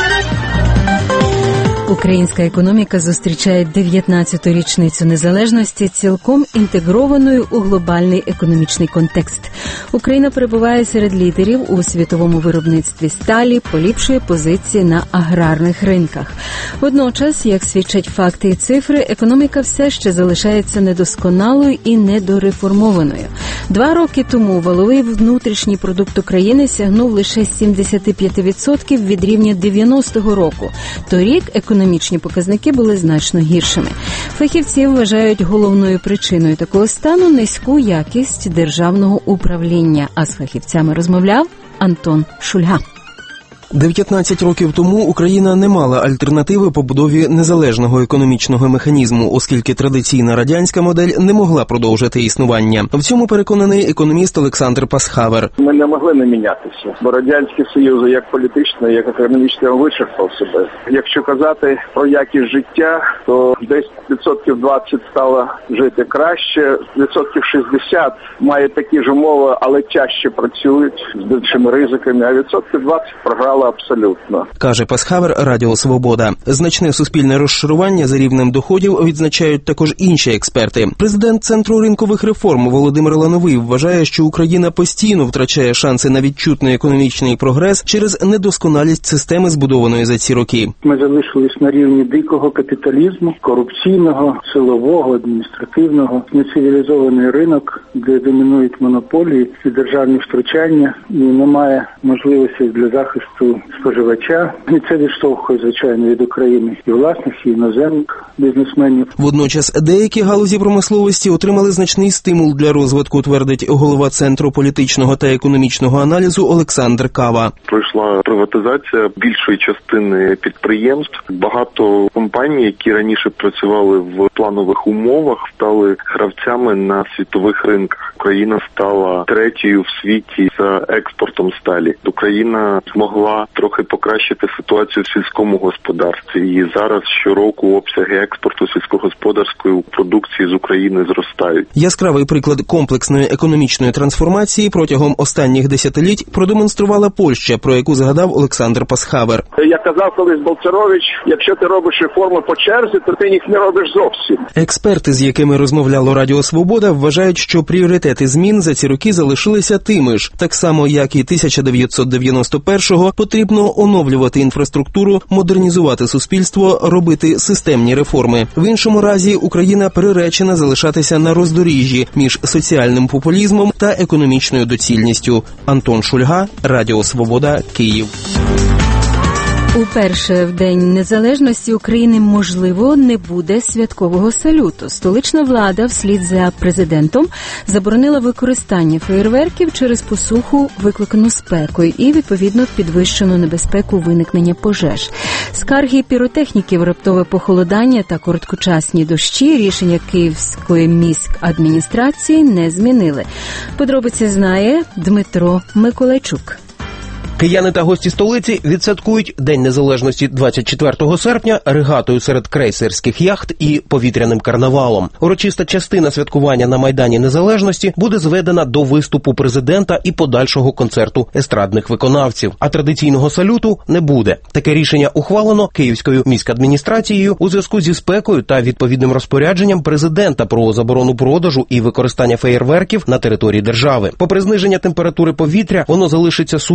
Українська економіка зустрічає 19-ту річницю незалежності, цілком інтегрованою у глобальний економічний контекст. Україна перебуває серед лідерів у світовому виробництві сталі, поліпшує позиції на аграрних ринках. Водночас, як свідчать факти і цифри, економіка все ще залишається недосконалою і недореформованою. 2 роки тому валовий внутрішній продукт України сягнув лише 75% від рівня 90-го року. Торік економічні показники були значно гіршими. Фахівці вважають головною причиною такого стану низьку якість державного управління. А з фахівцями розмовляв Антон Шульга.
19 років тому Україна не мала альтернативи побудові незалежного економічного механізму, оскільки традиційна радянська модель не могла продовжити існування. В цьому переконаний економіст Олександр Пасхавер.
Ми не могли не мінятися, бо Радянський Союз як політично, як економічно вичерпав себе. Якщо казати про якість життя, то десь 20% стало жити краще, 60% має такі ж умови, але тяжче працюють з більшими ризиками, а 20% програла абсолютно.
Каже Пасхавер Радіо Свобода. Значне суспільне розшарування за рівнем доходів відзначають також інші експерти. Президент Центру ринкових реформ Володимир Лановий вважає, що Україна постійно втрачає шанси на відчутний економічний прогрес через недосконалість системи, збудованої за ці роки.
Ми залишились на рівні дикого капіталізму, корупційного, силового, адміністративного, нецивілізований ринок, де домінують монополії і державні втручання, і немає можливості для захисту споживача. І це відштовхує, звичайно, від України і власних, і іноземних бізнесменів.
Водночас деякі галузі промисловості отримали значний стимул для розвитку, твердить голова Центру політичного та економічного аналізу Олександр Кава.
Пройшла приватизація більшої частини підприємств. Багато компаній, які раніше працювали в планових умовах, стали гравцями на світових ринках. Україна стала третьою в світі за експортом сталі. Україна змогла трохи покращити ситуацію в сільському господарстві. І зараз щороку обсяги експорту сільськогосподарської продукції з України зростають.
Яскравий приклад комплексної економічної трансформації протягом останніх десятиліть продемонструвала Польща, про яку згадав Олександр Пасхавер.
Я казав колись Балцерович, якщо ти робиш реформи по черзі, то ти їх не робиш зовсім.
Експерти, з якими розмовляло Радіо Свобода, вважають, що пріоритети змін за ці роки залишилися тими ж. Так само, як і 1991-го, потрібно оновлювати інфраструктуру, модернізувати суспільство, робити системні реформи. В іншому разі Україна приречена залишатися на роздоріжжі між соціальним популізмом та економічною доцільністю. Антон Шульга, Радіо Свобода, Київ.
Уперше в День Незалежності України, можливо, не буде святкового салюту. Столична влада, вслід за президентом, заборонила використання феєрверків через посуху, викликану спекою, і, відповідно, підвищену небезпеку виникнення пожеж. Скарги піротехніків, раптове похолодання та короткочасні дощі рішення Київської міськадміністрації не змінили. Подробиці знає Дмитро Миколайчук.
Кияни та гості столиці відсвяткують День Незалежності 24 серпня регатою серед крейсерських яхт і повітряним карнавалом. Урочиста частина святкування на Майдані Незалежності буде зведена до виступу президента і подальшого концерту естрадних виконавців. А традиційного салюту не буде. Таке рішення ухвалено Київською міськадміністрацією у зв'язку зі спекою та відповідним розпорядженням президента про заборону продажу і використання феєрверків на території держави. Попри зниження температури повітря, воно залишиться сухим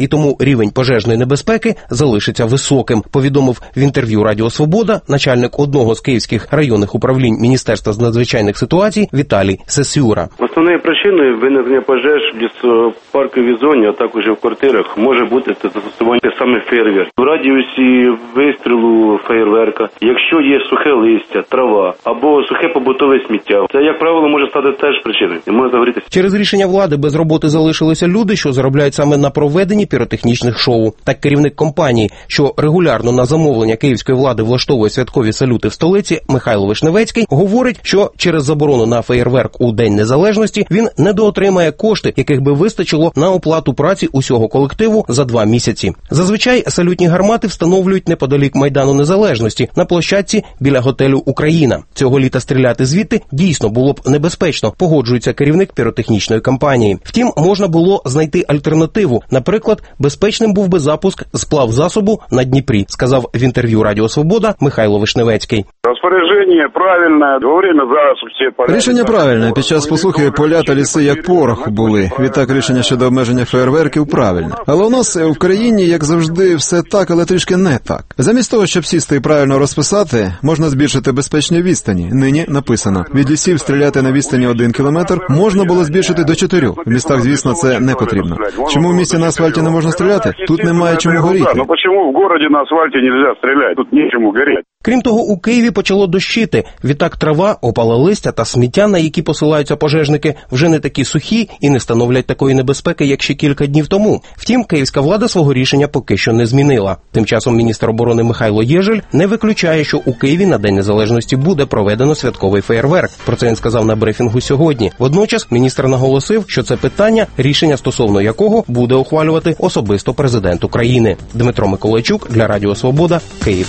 і тому рівень пожежної небезпеки залишиться високим, повідомив в інтерв'ю Радіо Свобода начальник одного з київських районних управлінь Міністерства з надзвичайних ситуацій Віталій Сесюра.
Основною причиною виникнення пожеж в лісопарковій зоні, а також і в квартирах, може бути застосування саме фейерверк. В радіусі вистрілу фейерверка, якщо є сухе листя, трава або сухе побутове сміття, це, як правило, може стати теж причиною і може загорітися.
Через рішення влади без роботи залишилися люди, що заробляють саме на проведенні піротехнічних шоу. Так керівник компанії, що регулярно на замовлення київської влади влаштовує святкові салюти в столиці, Михайло Вишневецький, говорить, що через заборону на феєрверк у День Незалежності він недоотримає кошти, яких би вистачило на оплату праці усього колективу за 2 місяці. Зазвичай салютні гармати встановлюють неподалік Майдану Незалежності на площадці біля готелю «Україна». Цього літа стріляти звідти дійсно було б небезпечно, погоджується керівник піротехнічної компанії. Втім, можна було знайти альтернативу. Наприклад, безпечним був би запуск з плавзасобу на Дніпрі, сказав в інтерв'ю Радіо Свобода Михайло Вишневецький.
Розпорядження правильне, во время засухи.
Рішення правильне. Під час посухи поля та ліси як порох були. Відтак рішення щодо обмеження фейерверків правильне. Але у нас в країні, як завжди, все так, але трішки не так. Замість того, щоб сісти і правильно розписати, можна збільшити безпечні відстані. Нині написано, від лісів стріляти на відстані 1 кілометр можна було збільшити до 4. В містах, звісно, це не потрібно. Чому в місті на асфальті не можна стріляти? Тут немає чому горіти.
Ну чому в місті на асфальті не можна стріляти? Тут нічому горіти.
Крім того, у Києві почало дощити. Відтак трава, опале листя та сміття, на які посилаються пожежники, вже не такі сухі і не становлять такої небезпеки, як ще кілька днів тому. Втім, київська влада свого рішення поки що не змінила. Тим часом міністр оборони Михайло Єжель не виключає, що у Києві на День Незалежності буде проведено святковий феєрверк. Про це він сказав на брифінгу сьогодні. Водночас міністр наголосив, що це питання, рішення стосовно якого буде ухвалювати особисто президент України. Дмитро Миколайчук для Радіо Свобода, Київ.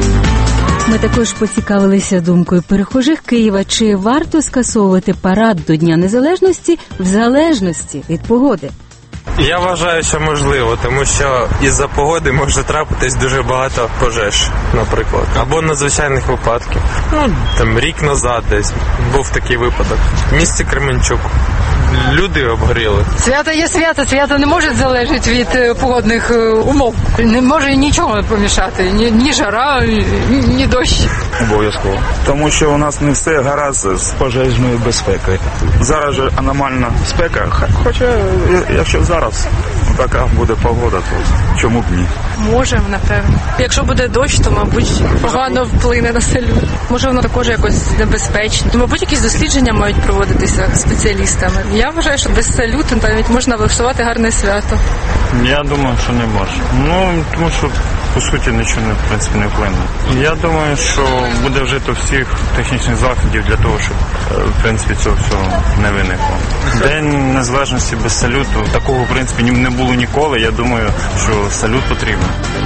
Ми також поцікавилися думкою перехожих Києва, чи варто скасовувати парад до Дня Незалежності в залежності від погоди.
Я вважаю, що можливо, тому що із-за погоди може трапитись дуже багато пожеж, наприклад, або надзвичайних випадків. Там рік назад десь був такий випадок. В місті Кременчук люди обгоріли.
Свято є свято, свято не може залежати від погодних умов. Не може нічого помішати, ні жара, ні дощ.
Обов'язково. Тому що у нас не все гаразд з пожежною безпекою. Зараз же аномальна спека, хоча якщо зараз така буде погода, то чому б ні?
Може, напевно. Якщо буде дощ, то, мабуть, погано вплине на салют. Може, воно також якось небезпечне. Мабуть, якісь дослідження мають проводитися спеціалістами. Я вважаю, що без салюту навіть можна влаштувати гарне свято.
Я думаю, що не можна. Тому що, по суті, нічого, в принципі, не вплине. Я думаю, що буде вжито всіх технічних заходів для того, щоб, в принципі, цього всього не виникло. День Незалежності без салюту, такого, в принципі, не було ніколи. Я думаю, що салют потрібен.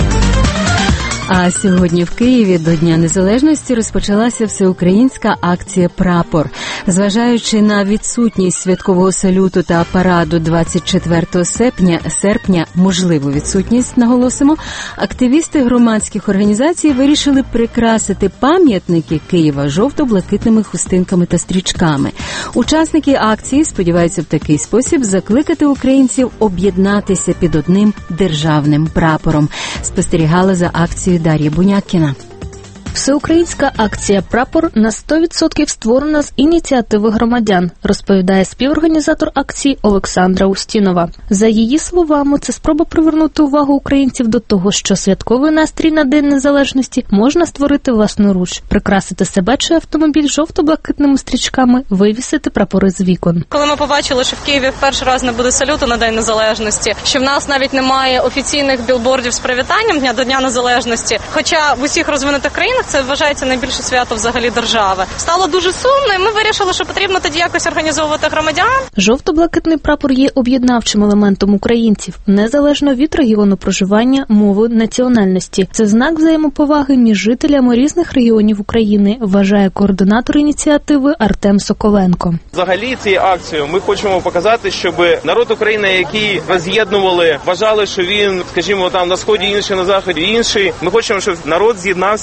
А сьогодні в Києві до Дня Незалежності розпочалася всеукраїнська акція «Прапор». Зважаючи на відсутність святкового салюту та параду 24 серпня, можливу відсутність, наголосимо, активісти громадських організацій вирішили прикрасити пам'ятники Києва жовто-блакитними хустинками та стрічками. Учасники акції сподіваються в такий спосіб закликати українців об'єднатися під одним державним прапором. Спостерігала за акцією Дар'я Бунякіна.
Всеукраїнська акція «Прапор» на 100% створена з ініціативи громадян, розповідає співорганізатор акції Олександра Устінова. За її словами, це спроба привернути увагу українців до того, що святковий настрій на День Незалежності можна створити власноруч, прикрасити себе чи автомобіль жовто-блакитними стрічками, вивісити прапори з вікон.
Коли ми побачили, що в Києві в перший раз не буде салюту на День Незалежності, що в нас навіть немає офіційних білбордів з привітанням до Дня Незалежності, хоча в усіх розвинутих країнах це вважається найбільше свято взагалі держави. Стало дуже сумно, і ми вирішили, що потрібно тоді якось організовувати громадян.
Жовто-блакитний прапор є об'єднавчим елементом українців, незалежно від регіону проживання, мови, національності. Це знак взаємоповаги між жителями різних регіонів України, вважає координатор ініціативи Артем Соколенко.
Взагалі цією акцією ми хочемо показати, щоб народ України, який роз'єднували, вважали, що він, скажімо, там на сході інший, на заході інший. Ми хочемо, щоб народ з'єднався під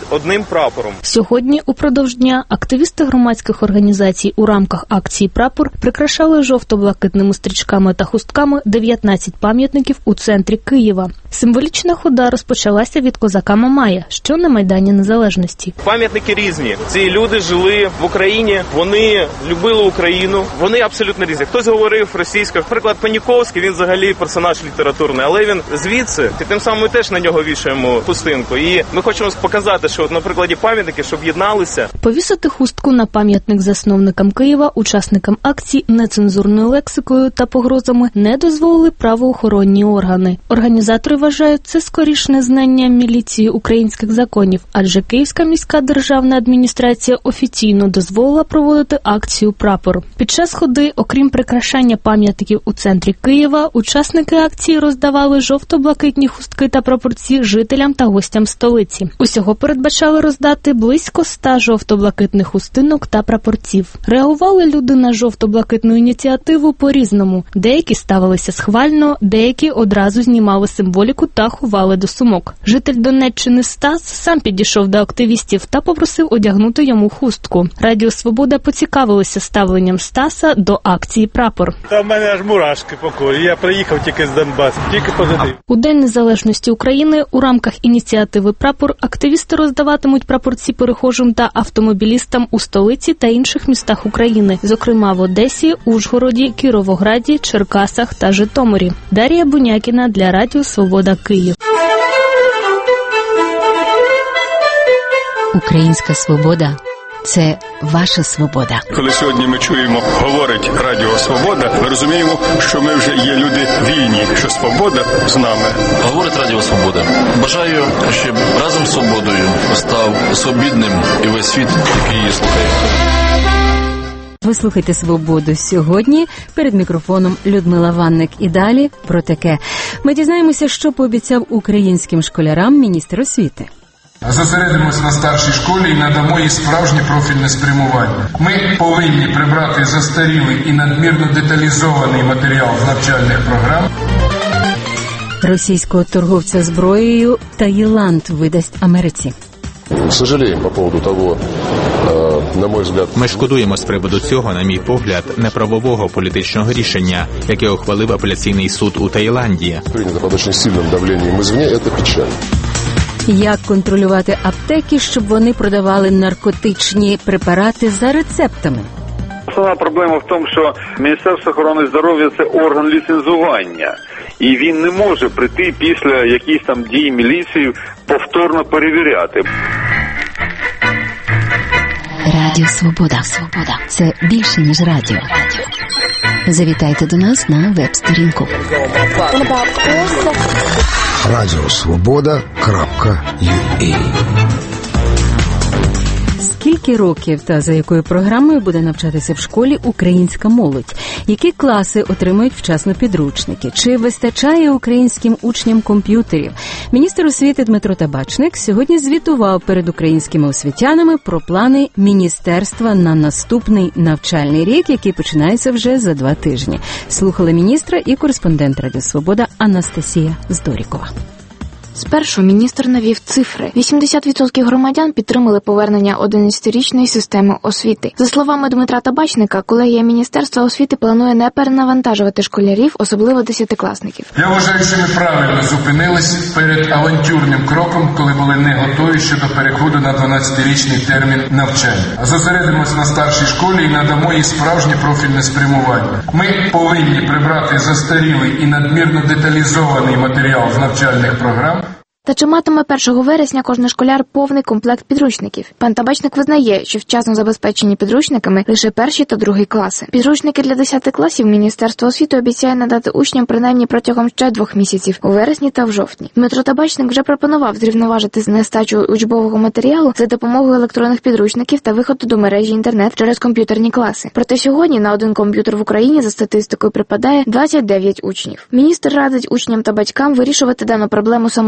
одним прапором.
Сьогодні упродовж дня активісти громадських організацій у рамках акції «Прапор» прикрашали жовто-блакитними стрічками та хустками 19 пам'ятників у центрі Києва. Символічна хода розпочалася від козака Мамая, що на Майдані Незалежності.
Пам'ятники різні. Ці люди жили в Україні, вони любили Україну, вони абсолютно різні. Хтось говорив російською, наприклад, Паніковський, він взагалі персонаж літературний, але він звідси, і тим самим ми теж на нього вішаємо хустинку. І ми хочемо показати, що на прикладі пам'ятники, щоб єдналися.
Повісити хустку на пам'ятник засновникам Києва, учасникам акції нецензурною лексикою та погрозами не дозволили правоохоронні органи. Організатори вважають, це скоріш незнання міліції українських законів, адже Київська міська державна адміністрація офіційно дозволила проводити акцію «Прапор». Під час ходи, окрім прикрашання пам'ятників у центрі Києва, учасники акції роздавали жовто-блакитні хустки та прапорці жителям та гостям столиці. Усього передбачали роздати близько 100 жовто-блакитних хустинок та прапорців. Реагували люди на жовто-блакитну ініціативу по-різному. Деякі ставилися схвально, деякі одразу знімали символіку та ховали до сумок. Житель Донеччини Стас сам підійшов до активістів та попросив одягнути йому хустку. Радіо «Свобода» поцікавилося ставленням Стаса до акції «Прапор».
Та в мене аж мурашки по колі. Я приїхав тільки з Донбасу, тільки позитив.
У День Незалежності України у рамках ініціативи «Прапор» активісти роздаватимуть прапорці перехожим та автомобілістам у столиці та інших містах України, зокрема в Одесі, Ужгороді, Кіровограді, Черкасах та Житомирі. Дар'я Бунякіна для Радіо «Свобода», Київ.
Українська свобода – це ваша свобода.
Коли сьогодні ми чуємо, говорить Радіо Свобода, ми розуміємо, що ми вже є люди вільні, що свобода з нами.
Говорить Радіо Свобода. Бажаю, щоб разом з свободою став свобідним і весь світ, який її слухає.
Ви слухайте «Свободу» сьогодні. Перед мікрофоном Людмила Ванник. І далі про таке. Ми дізнаємося, що пообіцяв українським школярам міністр освіти.
Зосередимося на старшій школі і надамо їй справжнє профільне спрямування. Ми повинні прибрати застарілий і надмірно деталізований матеріал з навчальних програм.
Російського торговця зброєю Таїланд видасть Америці.
Сожалеємо по поводу того, на мой взгляд...
Ми шкодуємо з приводу цього, на мій погляд, неправового політичного рішення, яке ухвалив апеляційний суд у Таїланді.
Прийнято під дуже сильним давленням извне, це печально.
Як контролювати аптеки, щоб вони продавали наркотичні препарати за рецептами?
Основна проблема в тому, що Міністерство охорони здоров'я – це орган ліцензування. І він не може прийти після якихось там дій міліції повторно перевіряти.
Радіо «Свобода». Свобода. Це більше, ніж радіо. Завітайте до нас на веб-сторінку.
Радіосвобода.ua.
Скільки років та за якою програмою буде навчатися в школі українська молодь? Які класи отримують вчасно підручники? Чи вистачає українським учням комп'ютерів? Міністр освіти Дмитро Табачник сьогодні звітував перед українськими освітянами про плани міністерства на наступний навчальний рік, який починається вже за 2 тижні. Слухала міністра і кореспондент Радіо Свобода Анастасія Здорікова.
Спершу міністр навів цифри. 80% громадян підтримали повернення 11-річної системи освіти. За словами Дмитра Табачника, колегія Міністерства освіти планує не перенавантажувати школярів, особливо 10-класників.
Я вважаю, що ми правильно зупинились перед авантюрним кроком, коли були не готові щодо переходу на 12-річний термін навчання. А зосередимося на старшій школі і надамо їй справжнє профільне спрямування. Ми повинні прибрати застарілий і надмірно деталізований матеріал з навчальних програм.
Та чи матиме 1 вересня кожен школяр повний комплект підручників? Пан Табачник визнає, що вчасно забезпечені підручниками лише 1 та 2 класи. Підручники для 10 класів Міністерство освіти обіцяє надати учням принаймні протягом ще 2 місяців – у вересні та в жовтні. Дмитро Табачник вже пропонував зрівноважити нестачу учбового матеріалу за допомогою електронних підручників та виходу до мережі інтернет через комп'ютерні класи. Проте сьогодні на один комп'ютер в Україні за статистикою припадає 29 учнів. Міністр радить учням та батькам вирішувати дану проблему самотужки.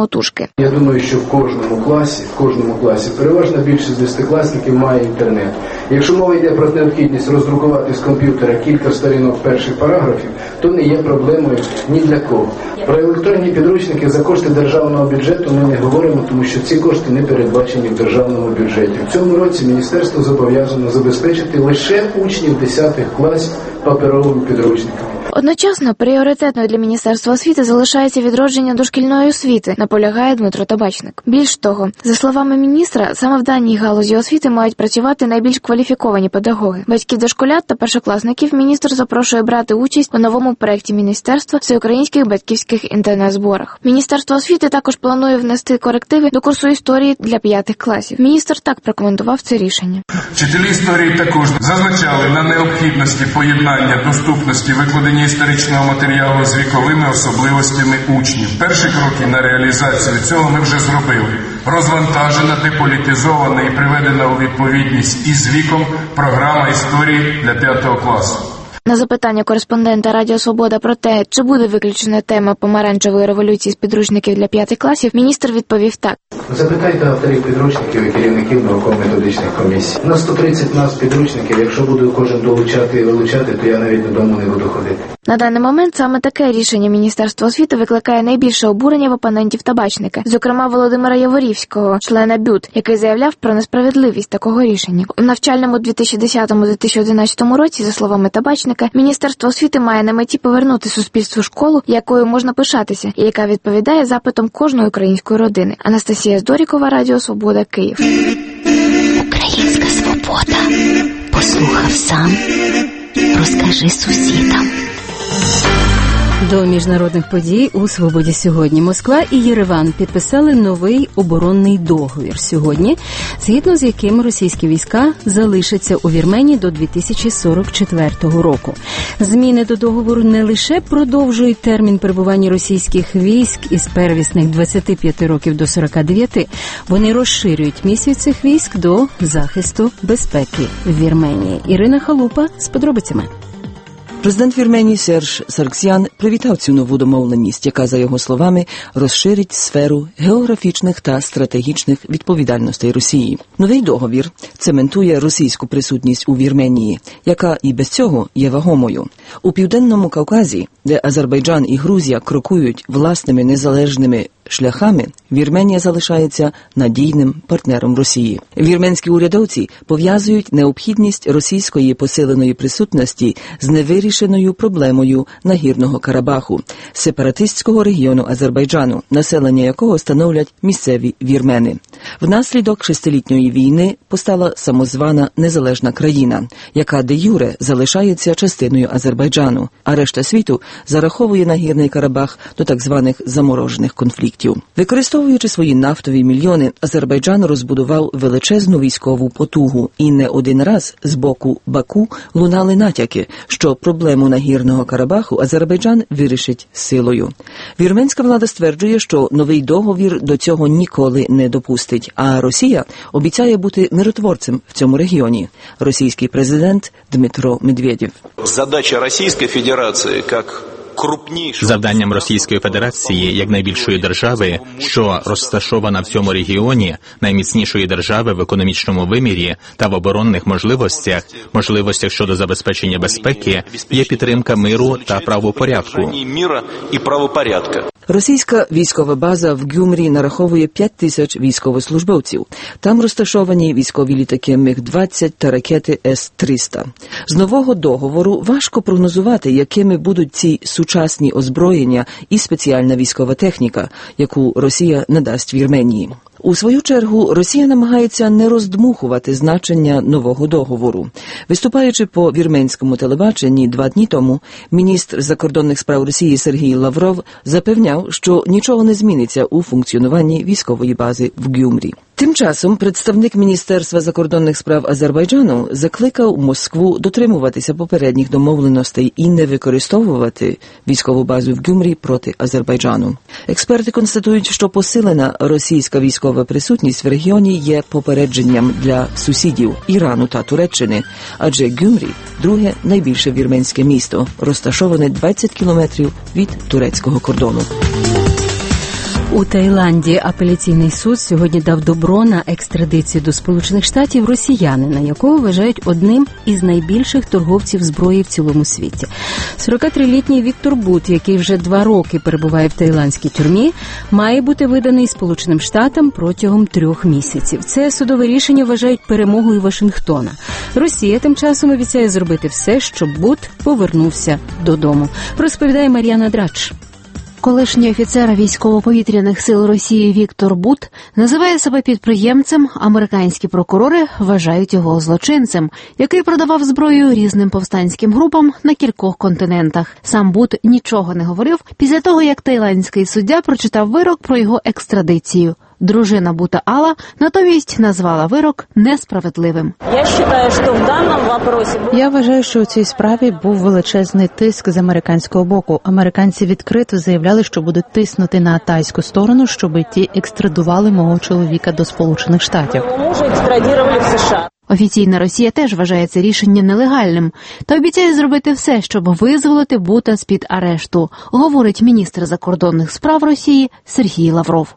Я думаю, що в кожному класі переважна більшість 10-класників має інтернет. Якщо мова йде про необхідність роздрукувати з комп'ютера кілька сторінок перших параграфів, то не є проблемою ні для кого. Про електронні підручники за кошти державного бюджету ми не говоримо, тому що ці кошти не передбачені в державному бюджеті. В цьому році міністерство зобов'язано забезпечити лише учнів 10-х класів паперовими підручниками.
Одночасно, пріоритетною для Міністерства освіти залишається відродження дошкільної освіти, наполягає Дмитро Табачник. Більш того, за словами міністра, саме в даній галузі освіти мають працювати найбільш кваліфіковані педагоги. Батьків дошколят та першокласників міністр запрошує брати участь у новому проєкті міністерства всеукраїнських батьківських інтернет-зборах. Міністерство освіти також планує внести корективи до курсу історії для 5-х класів. Міністр так прокоментував це рішення.
Вчителі історії також зазначали на необхідності поєднання доступності викладення історичного матеріалу з віковими особливостями учнів. Перші кроки на реалізацію цього ми вже зробили. Розвантажена, деполітизована і приведена у відповідність із віком програма історії для 5-го класу.
На запитання кореспондента Радіо Свобода про те, чи буде виключена тема помаранчевої революції з підручників для 5-х класів, міністр відповів так.
Запитайте авторів підручників і керівників науково-методичних комісій. На 130 нас підручників, якщо буду кожен долучати і вилучати, то я навіть додому не буду ходити.
На даний момент саме таке рішення Міністерства освіти викликає найбільше обурення в опонентів Табачника, зокрема Володимира Яворівського, члена БЮТ, який заявляв про несправедливість такого рішення. У навчальному 2010-2011 році, за словами Табачника, Міністерство освіти має на меті повернути суспільству школу, якою можна пишатися, і яка відповідає запитам кожної української родини. Анастасія Здорікова, Радіо Свобода, Київ.
Українська свобода. Послухав сам, розкажи сусідам. До міжнародних подій у «Свободі сьогодні». Москва і Єреван підписали новий оборонний договір сьогодні, згідно з яким російські війська залишаться у Вірменії до 2044 року. Зміни до договору не лише продовжують термін перебування російських військ із первісних 25 років до 49, вони розширюють місію цих військ до захисту безпеки в Вірменії. Ірина Халупа з подробицями.
Президент Вірменії Серж Сарксян привітав цю нову домовленість, яка, за його словами, розширить сферу географічних та стратегічних відповідальностей Росії. Новий договір цементує російську присутність у Вірменії, яка і без цього є вагомою. У Південному Кавказі, де Азербайджан і Грузія крокують власними незалежними шляхами, Вірменія залишається надійним партнером Росії. Вірменські урядовці пов'язують необхідність російської посиленої присутності з невирішеною проблемою Нагірного Карабаху, сепаратистського регіону Азербайджану, населення якого становлять місцеві вірмени. Внаслідок 6-літньої війни постала самозвана незалежна країна, яка де-юре залишається частиною Азербайджану, а решта світу зараховує Нагірний Карабах до так званих заморожених конфліктів. Використовуючи свої нафтові мільйони, Азербайджан розбудував величезну військову потугу, і не один раз з боку Баку лунали натяки, що проблему Нагірного Карабаху Азербайджан вирішить силою. Вірменська влада стверджує, що новий договір до цього ніколи не допустить, а Росія обіцяє бути миротворцем в цьому регіоні. Російський президент Дмитро Медведєв.
Задача Російської Федерації, як
завданням Російської Федерації, як найбільшої держави, що розташована в цьому регіоні, найміцнішої держави в економічному вимірі та в оборонних можливостях щодо забезпечення безпеки, є підтримка миру та правопорядку.
Російська військова база в Гюмрі нараховує 5 тисяч військовослужбовців. Там розташовані військові літаки Міг-20 та ракети С-300. З нового договору важко прогнозувати, якими будуть ці сучасні озброєння і спеціальна військова техніка, яку Росія надасть Вірменії. У свою чергу, Росія намагається не роздмухувати значення нового договору. Виступаючи по вірменському телебаченні 2 дні тому, міністр закордонних справ Росії Сергій Лавров запевняв, що нічого не зміниться у функціонуванні військової бази в Гюмрі. Тим часом представник Міністерства закордонних справ Азербайджану закликав Москву дотримуватися попередніх домовленостей і не використовувати військову базу в Гюмрі проти Азербайджану. Експерти констатують, що посилена російська військова присутність в регіоні є попередженням для сусідів Ірану та Туреччини, адже Гюмрі – друге найбільше вірменське місто, розташоване 20 кілометрів від турецького кордону.
У Таїланді апеляційний суд сьогодні дав добро на екстрадицію до Сполучених Штатів росіянина, якого вважають одним із найбільших торговців зброї в цілому світі. 43-літній Віктор Бут, який вже 2 роки перебуває в таїландській тюрмі, має бути виданий Сполученим Штатам протягом 3 місяців. Це судове рішення вважають перемогою Вашингтона. Росія тим часом обіцяє зробити все, щоб Бут повернувся додому. Розповідає Мар'яна Драч.
Колишній офіцер військово-повітряних сил Росії Віктор Бут називає себе підприємцем, американські прокурори вважають його злочинцем, який продавав зброю різним повстанським групам на кількох континентах. Сам Бут нічого не говорив після того, як таїландський суддя прочитав вирок про його екстрадицію. Дружина Бута Алла натомість назвала вирок несправедливим.
Я вважаю, що у цій справі був величезний тиск з американського боку. Американці відкрито заявляли, що будуть тиснути на тайську сторону, щоб ті екстрадували мого чоловіка до Сполучених Штатів.
Офіційна Росія теж вважає це рішення нелегальним та обіцяє зробити все, щоб визволити Бута з-під арешту, говорить міністр закордонних справ Росії Сергій Лавров.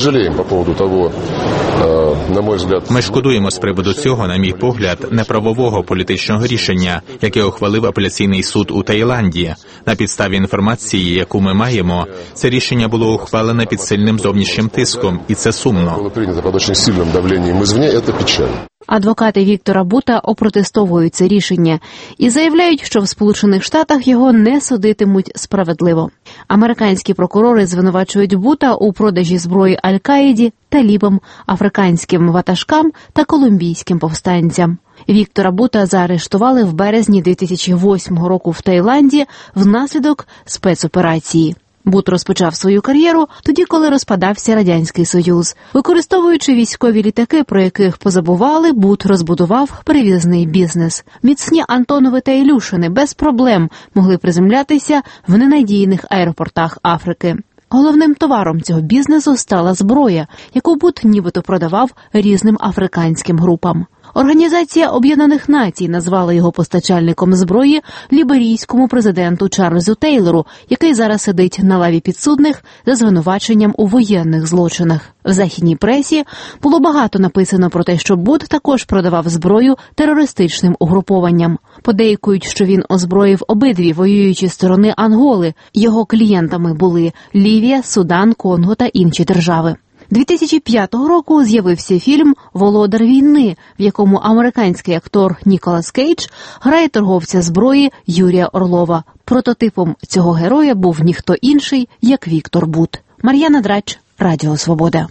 Ми шкодуємо з приводу цього, на мій погляд, неправового політичного рішення, яке ухвалив апеляційний суд у Таїланді. На підставі інформації, яку ми маємо, це рішення було ухвалене під сильним зовнішнім тиском, і це сумно.
Адвокати Віктора Бута опротестовують це рішення і заявляють, що в Сполучених Штатах його не судитимуть справедливо. Американські прокурори звинувачують Бута у продажі зброї Аль-Каїді, талібам, африканським ватажкам та колумбійським повстанцям. Віктора Бута заарештували в березні 2008 року в Таїланді внаслідок спецоперації. Бут розпочав свою кар'єру тоді, коли розпадався Радянський Союз. Використовуючи військові літаки, про яких позабували, Бут розбудував перевізний бізнес. Міцні Антонови та Ілюшини без проблем могли приземлятися в ненадійних аеропортах Африки. Головним товаром цього бізнесу стала зброя, яку Бут нібито продавав різним африканським групам. Організація Об'єднаних Націй назвала його постачальником зброї ліберійському президенту Чарльзу Тейлору, який зараз сидить на лаві підсудних за звинуваченням у воєнних злочинах. В західній пресі було багато написано про те, що Бут також продавав зброю терористичним угрупованням. Подейкують, що він озброїв обидві воюючі сторони Анголи. Його клієнтами були Лівія, Судан, Конго та інші держави. 2005 року з'явився фільм «Володар війни», в якому американський актор Ніколас Кейдж грає торговця зброї Юрія Орлова. Прототипом цього героя був ніхто інший, як Віктор Бут. Мар'яна Драч, Радіо Свобода.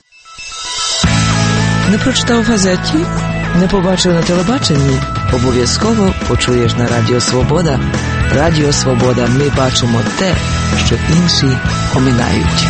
Не прочитав в газеті? Не побачив на телебаченні? Обов'язково почуєш на Радіо Свобода. Радіо Свобода. Ми бачимо те, що інші оминають.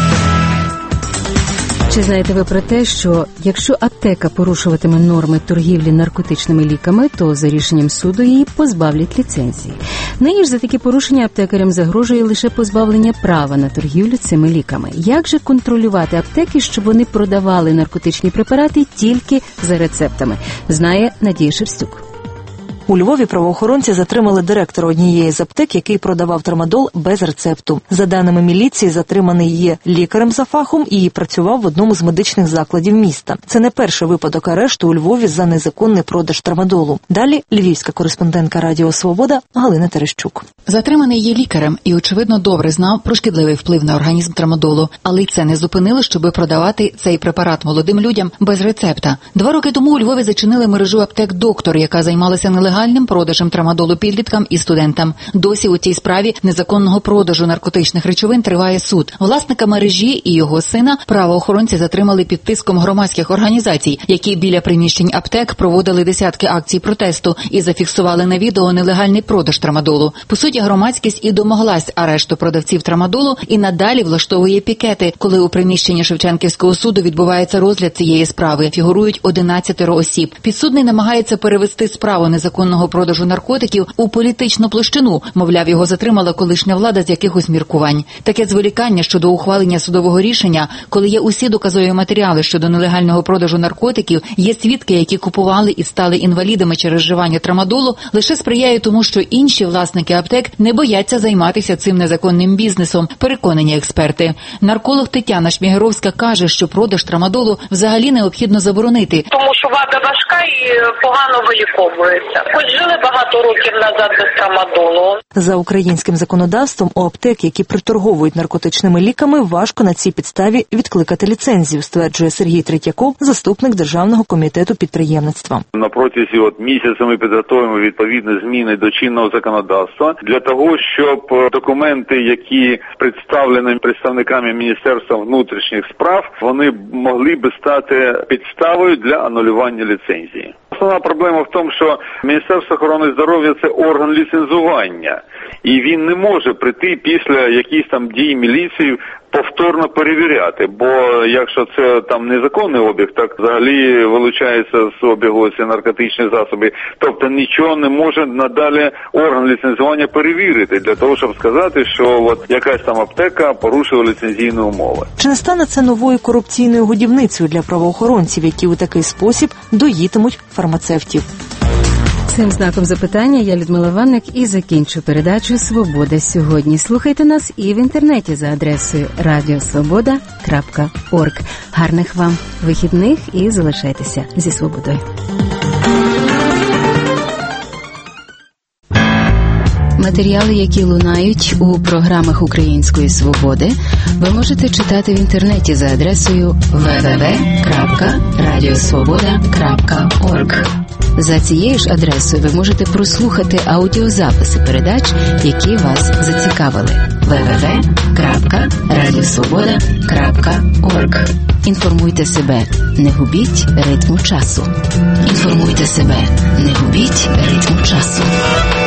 Чи знаєте ви про те, що якщо аптека порушуватиме норми торгівлі наркотичними ліками, то за рішенням суду її позбавлять ліцензії? Нині ж за такі порушення аптекарям загрожує лише позбавлення права на торгівлю цими ліками. Як же контролювати аптеки, щоб вони продавали наркотичні препарати тільки за рецептами? Знає Надія Шерстюк.
У Львові правоохоронці затримали директора однієї з аптек, який продавав трамадол без рецепту. За даними міліції, затриманий є лікарем за фахом і працював в одному з медичних закладів міста. Це не перший випадок арешту у Львові за незаконний продаж трамадолу. Далі львівська кореспондентка Радіо Свобода Галина Терещук.
Затриманий є лікарем і, очевидно, добре знав про шкідливий вплив на організм трамадолу. Але й це не зупинило, щоби продавати цей препарат молодим людям без рецепта. 2 роки тому у Львові зачинили мережу аптек «Доктор», яка займалася нелегальним продажем трамадолу підліткам і студентам. Досі у цій справі незаконного продажу наркотичних речовин триває суд. Власника мережі і його сина правоохоронці затримали під тиском громадських організацій, які біля приміщень аптек проводили десятки акцій протесту і зафіксували на відео нелегальний продаж трамадолу. По суті, громадськість і домоглась арешту продавців трамадолу і надалі влаштовує пікети, коли у приміщенні Шевченківського суду відбувається розгляд цієї справи. Фігурують 11 осіб. Підсудний намагається перевести справу незаконного незаконного продажу наркотиків у політичну площину. Мовляв, його затримала колишня влада з якихось міркувань. Таке зволікання щодо ухвалення судового рішення, коли є усі доказові матеріали щодо нелегального продажу наркотиків, є свідки, які купували і стали інвалідами через вживання трамадолу, лише сприяє тому, що інші власники аптек не бояться займатися цим незаконним бізнесом, переконані експерти. Нарколог Тетяна Шмігеровська каже, що продаж трамадолу взагалі необхідно заборонити.
Тому що вада важка і погано виліковується. Хоч жили багато років назад без трамадолу.
За українським законодавством у аптек, які приторговують наркотичними ліками, важко на цій підставі відкликати ліцензію, стверджує Сергій Третьяков, заступник Державного комітету підприємництва.
На протязі місяця ми підготуємо відповідні зміни до чинного законодавства для того, щоб документи, які представлені представниками Міністерства внутрішніх справ, вони могли би стати підставою для анулювання ліцензії. Основна проблема в тому, що Міністерство охорони здоров'я – це орган ліцензування, і він не може прийти після якихось там дій міліції повторно перевіряти, бо якщо це там незаконний обіг, так взагалі вилучається з обігу ці наркотичні засоби. Тобто нічого не може надалі орган ліцензування перевірити для того, щоб сказати, що якась там аптека порушила ліцензійні умови.
Чи не стане це новою корупційною годівницею для правоохоронців, які у такий спосіб доїтимуть фармацевтів?
Цим знаком запитання я, Людмила Ванник, і закінчу передачу «Свобода сьогодні». Слухайте нас і в інтернеті за адресою radiosvoboda.org. Гарних вам вихідних і залишайтеся зі свободою. Матеріали, які лунають у програмах Української свободи, ви можете читати в інтернеті за адресою www.radiosvoboda.org. За цією ж адресою ви можете прослухати аудіозаписи передач, які вас зацікавили. www.radiosvoboda.org. Інформуйте себе, не губіть ритму часу. Інформуйте себе, не губіть ритму часу.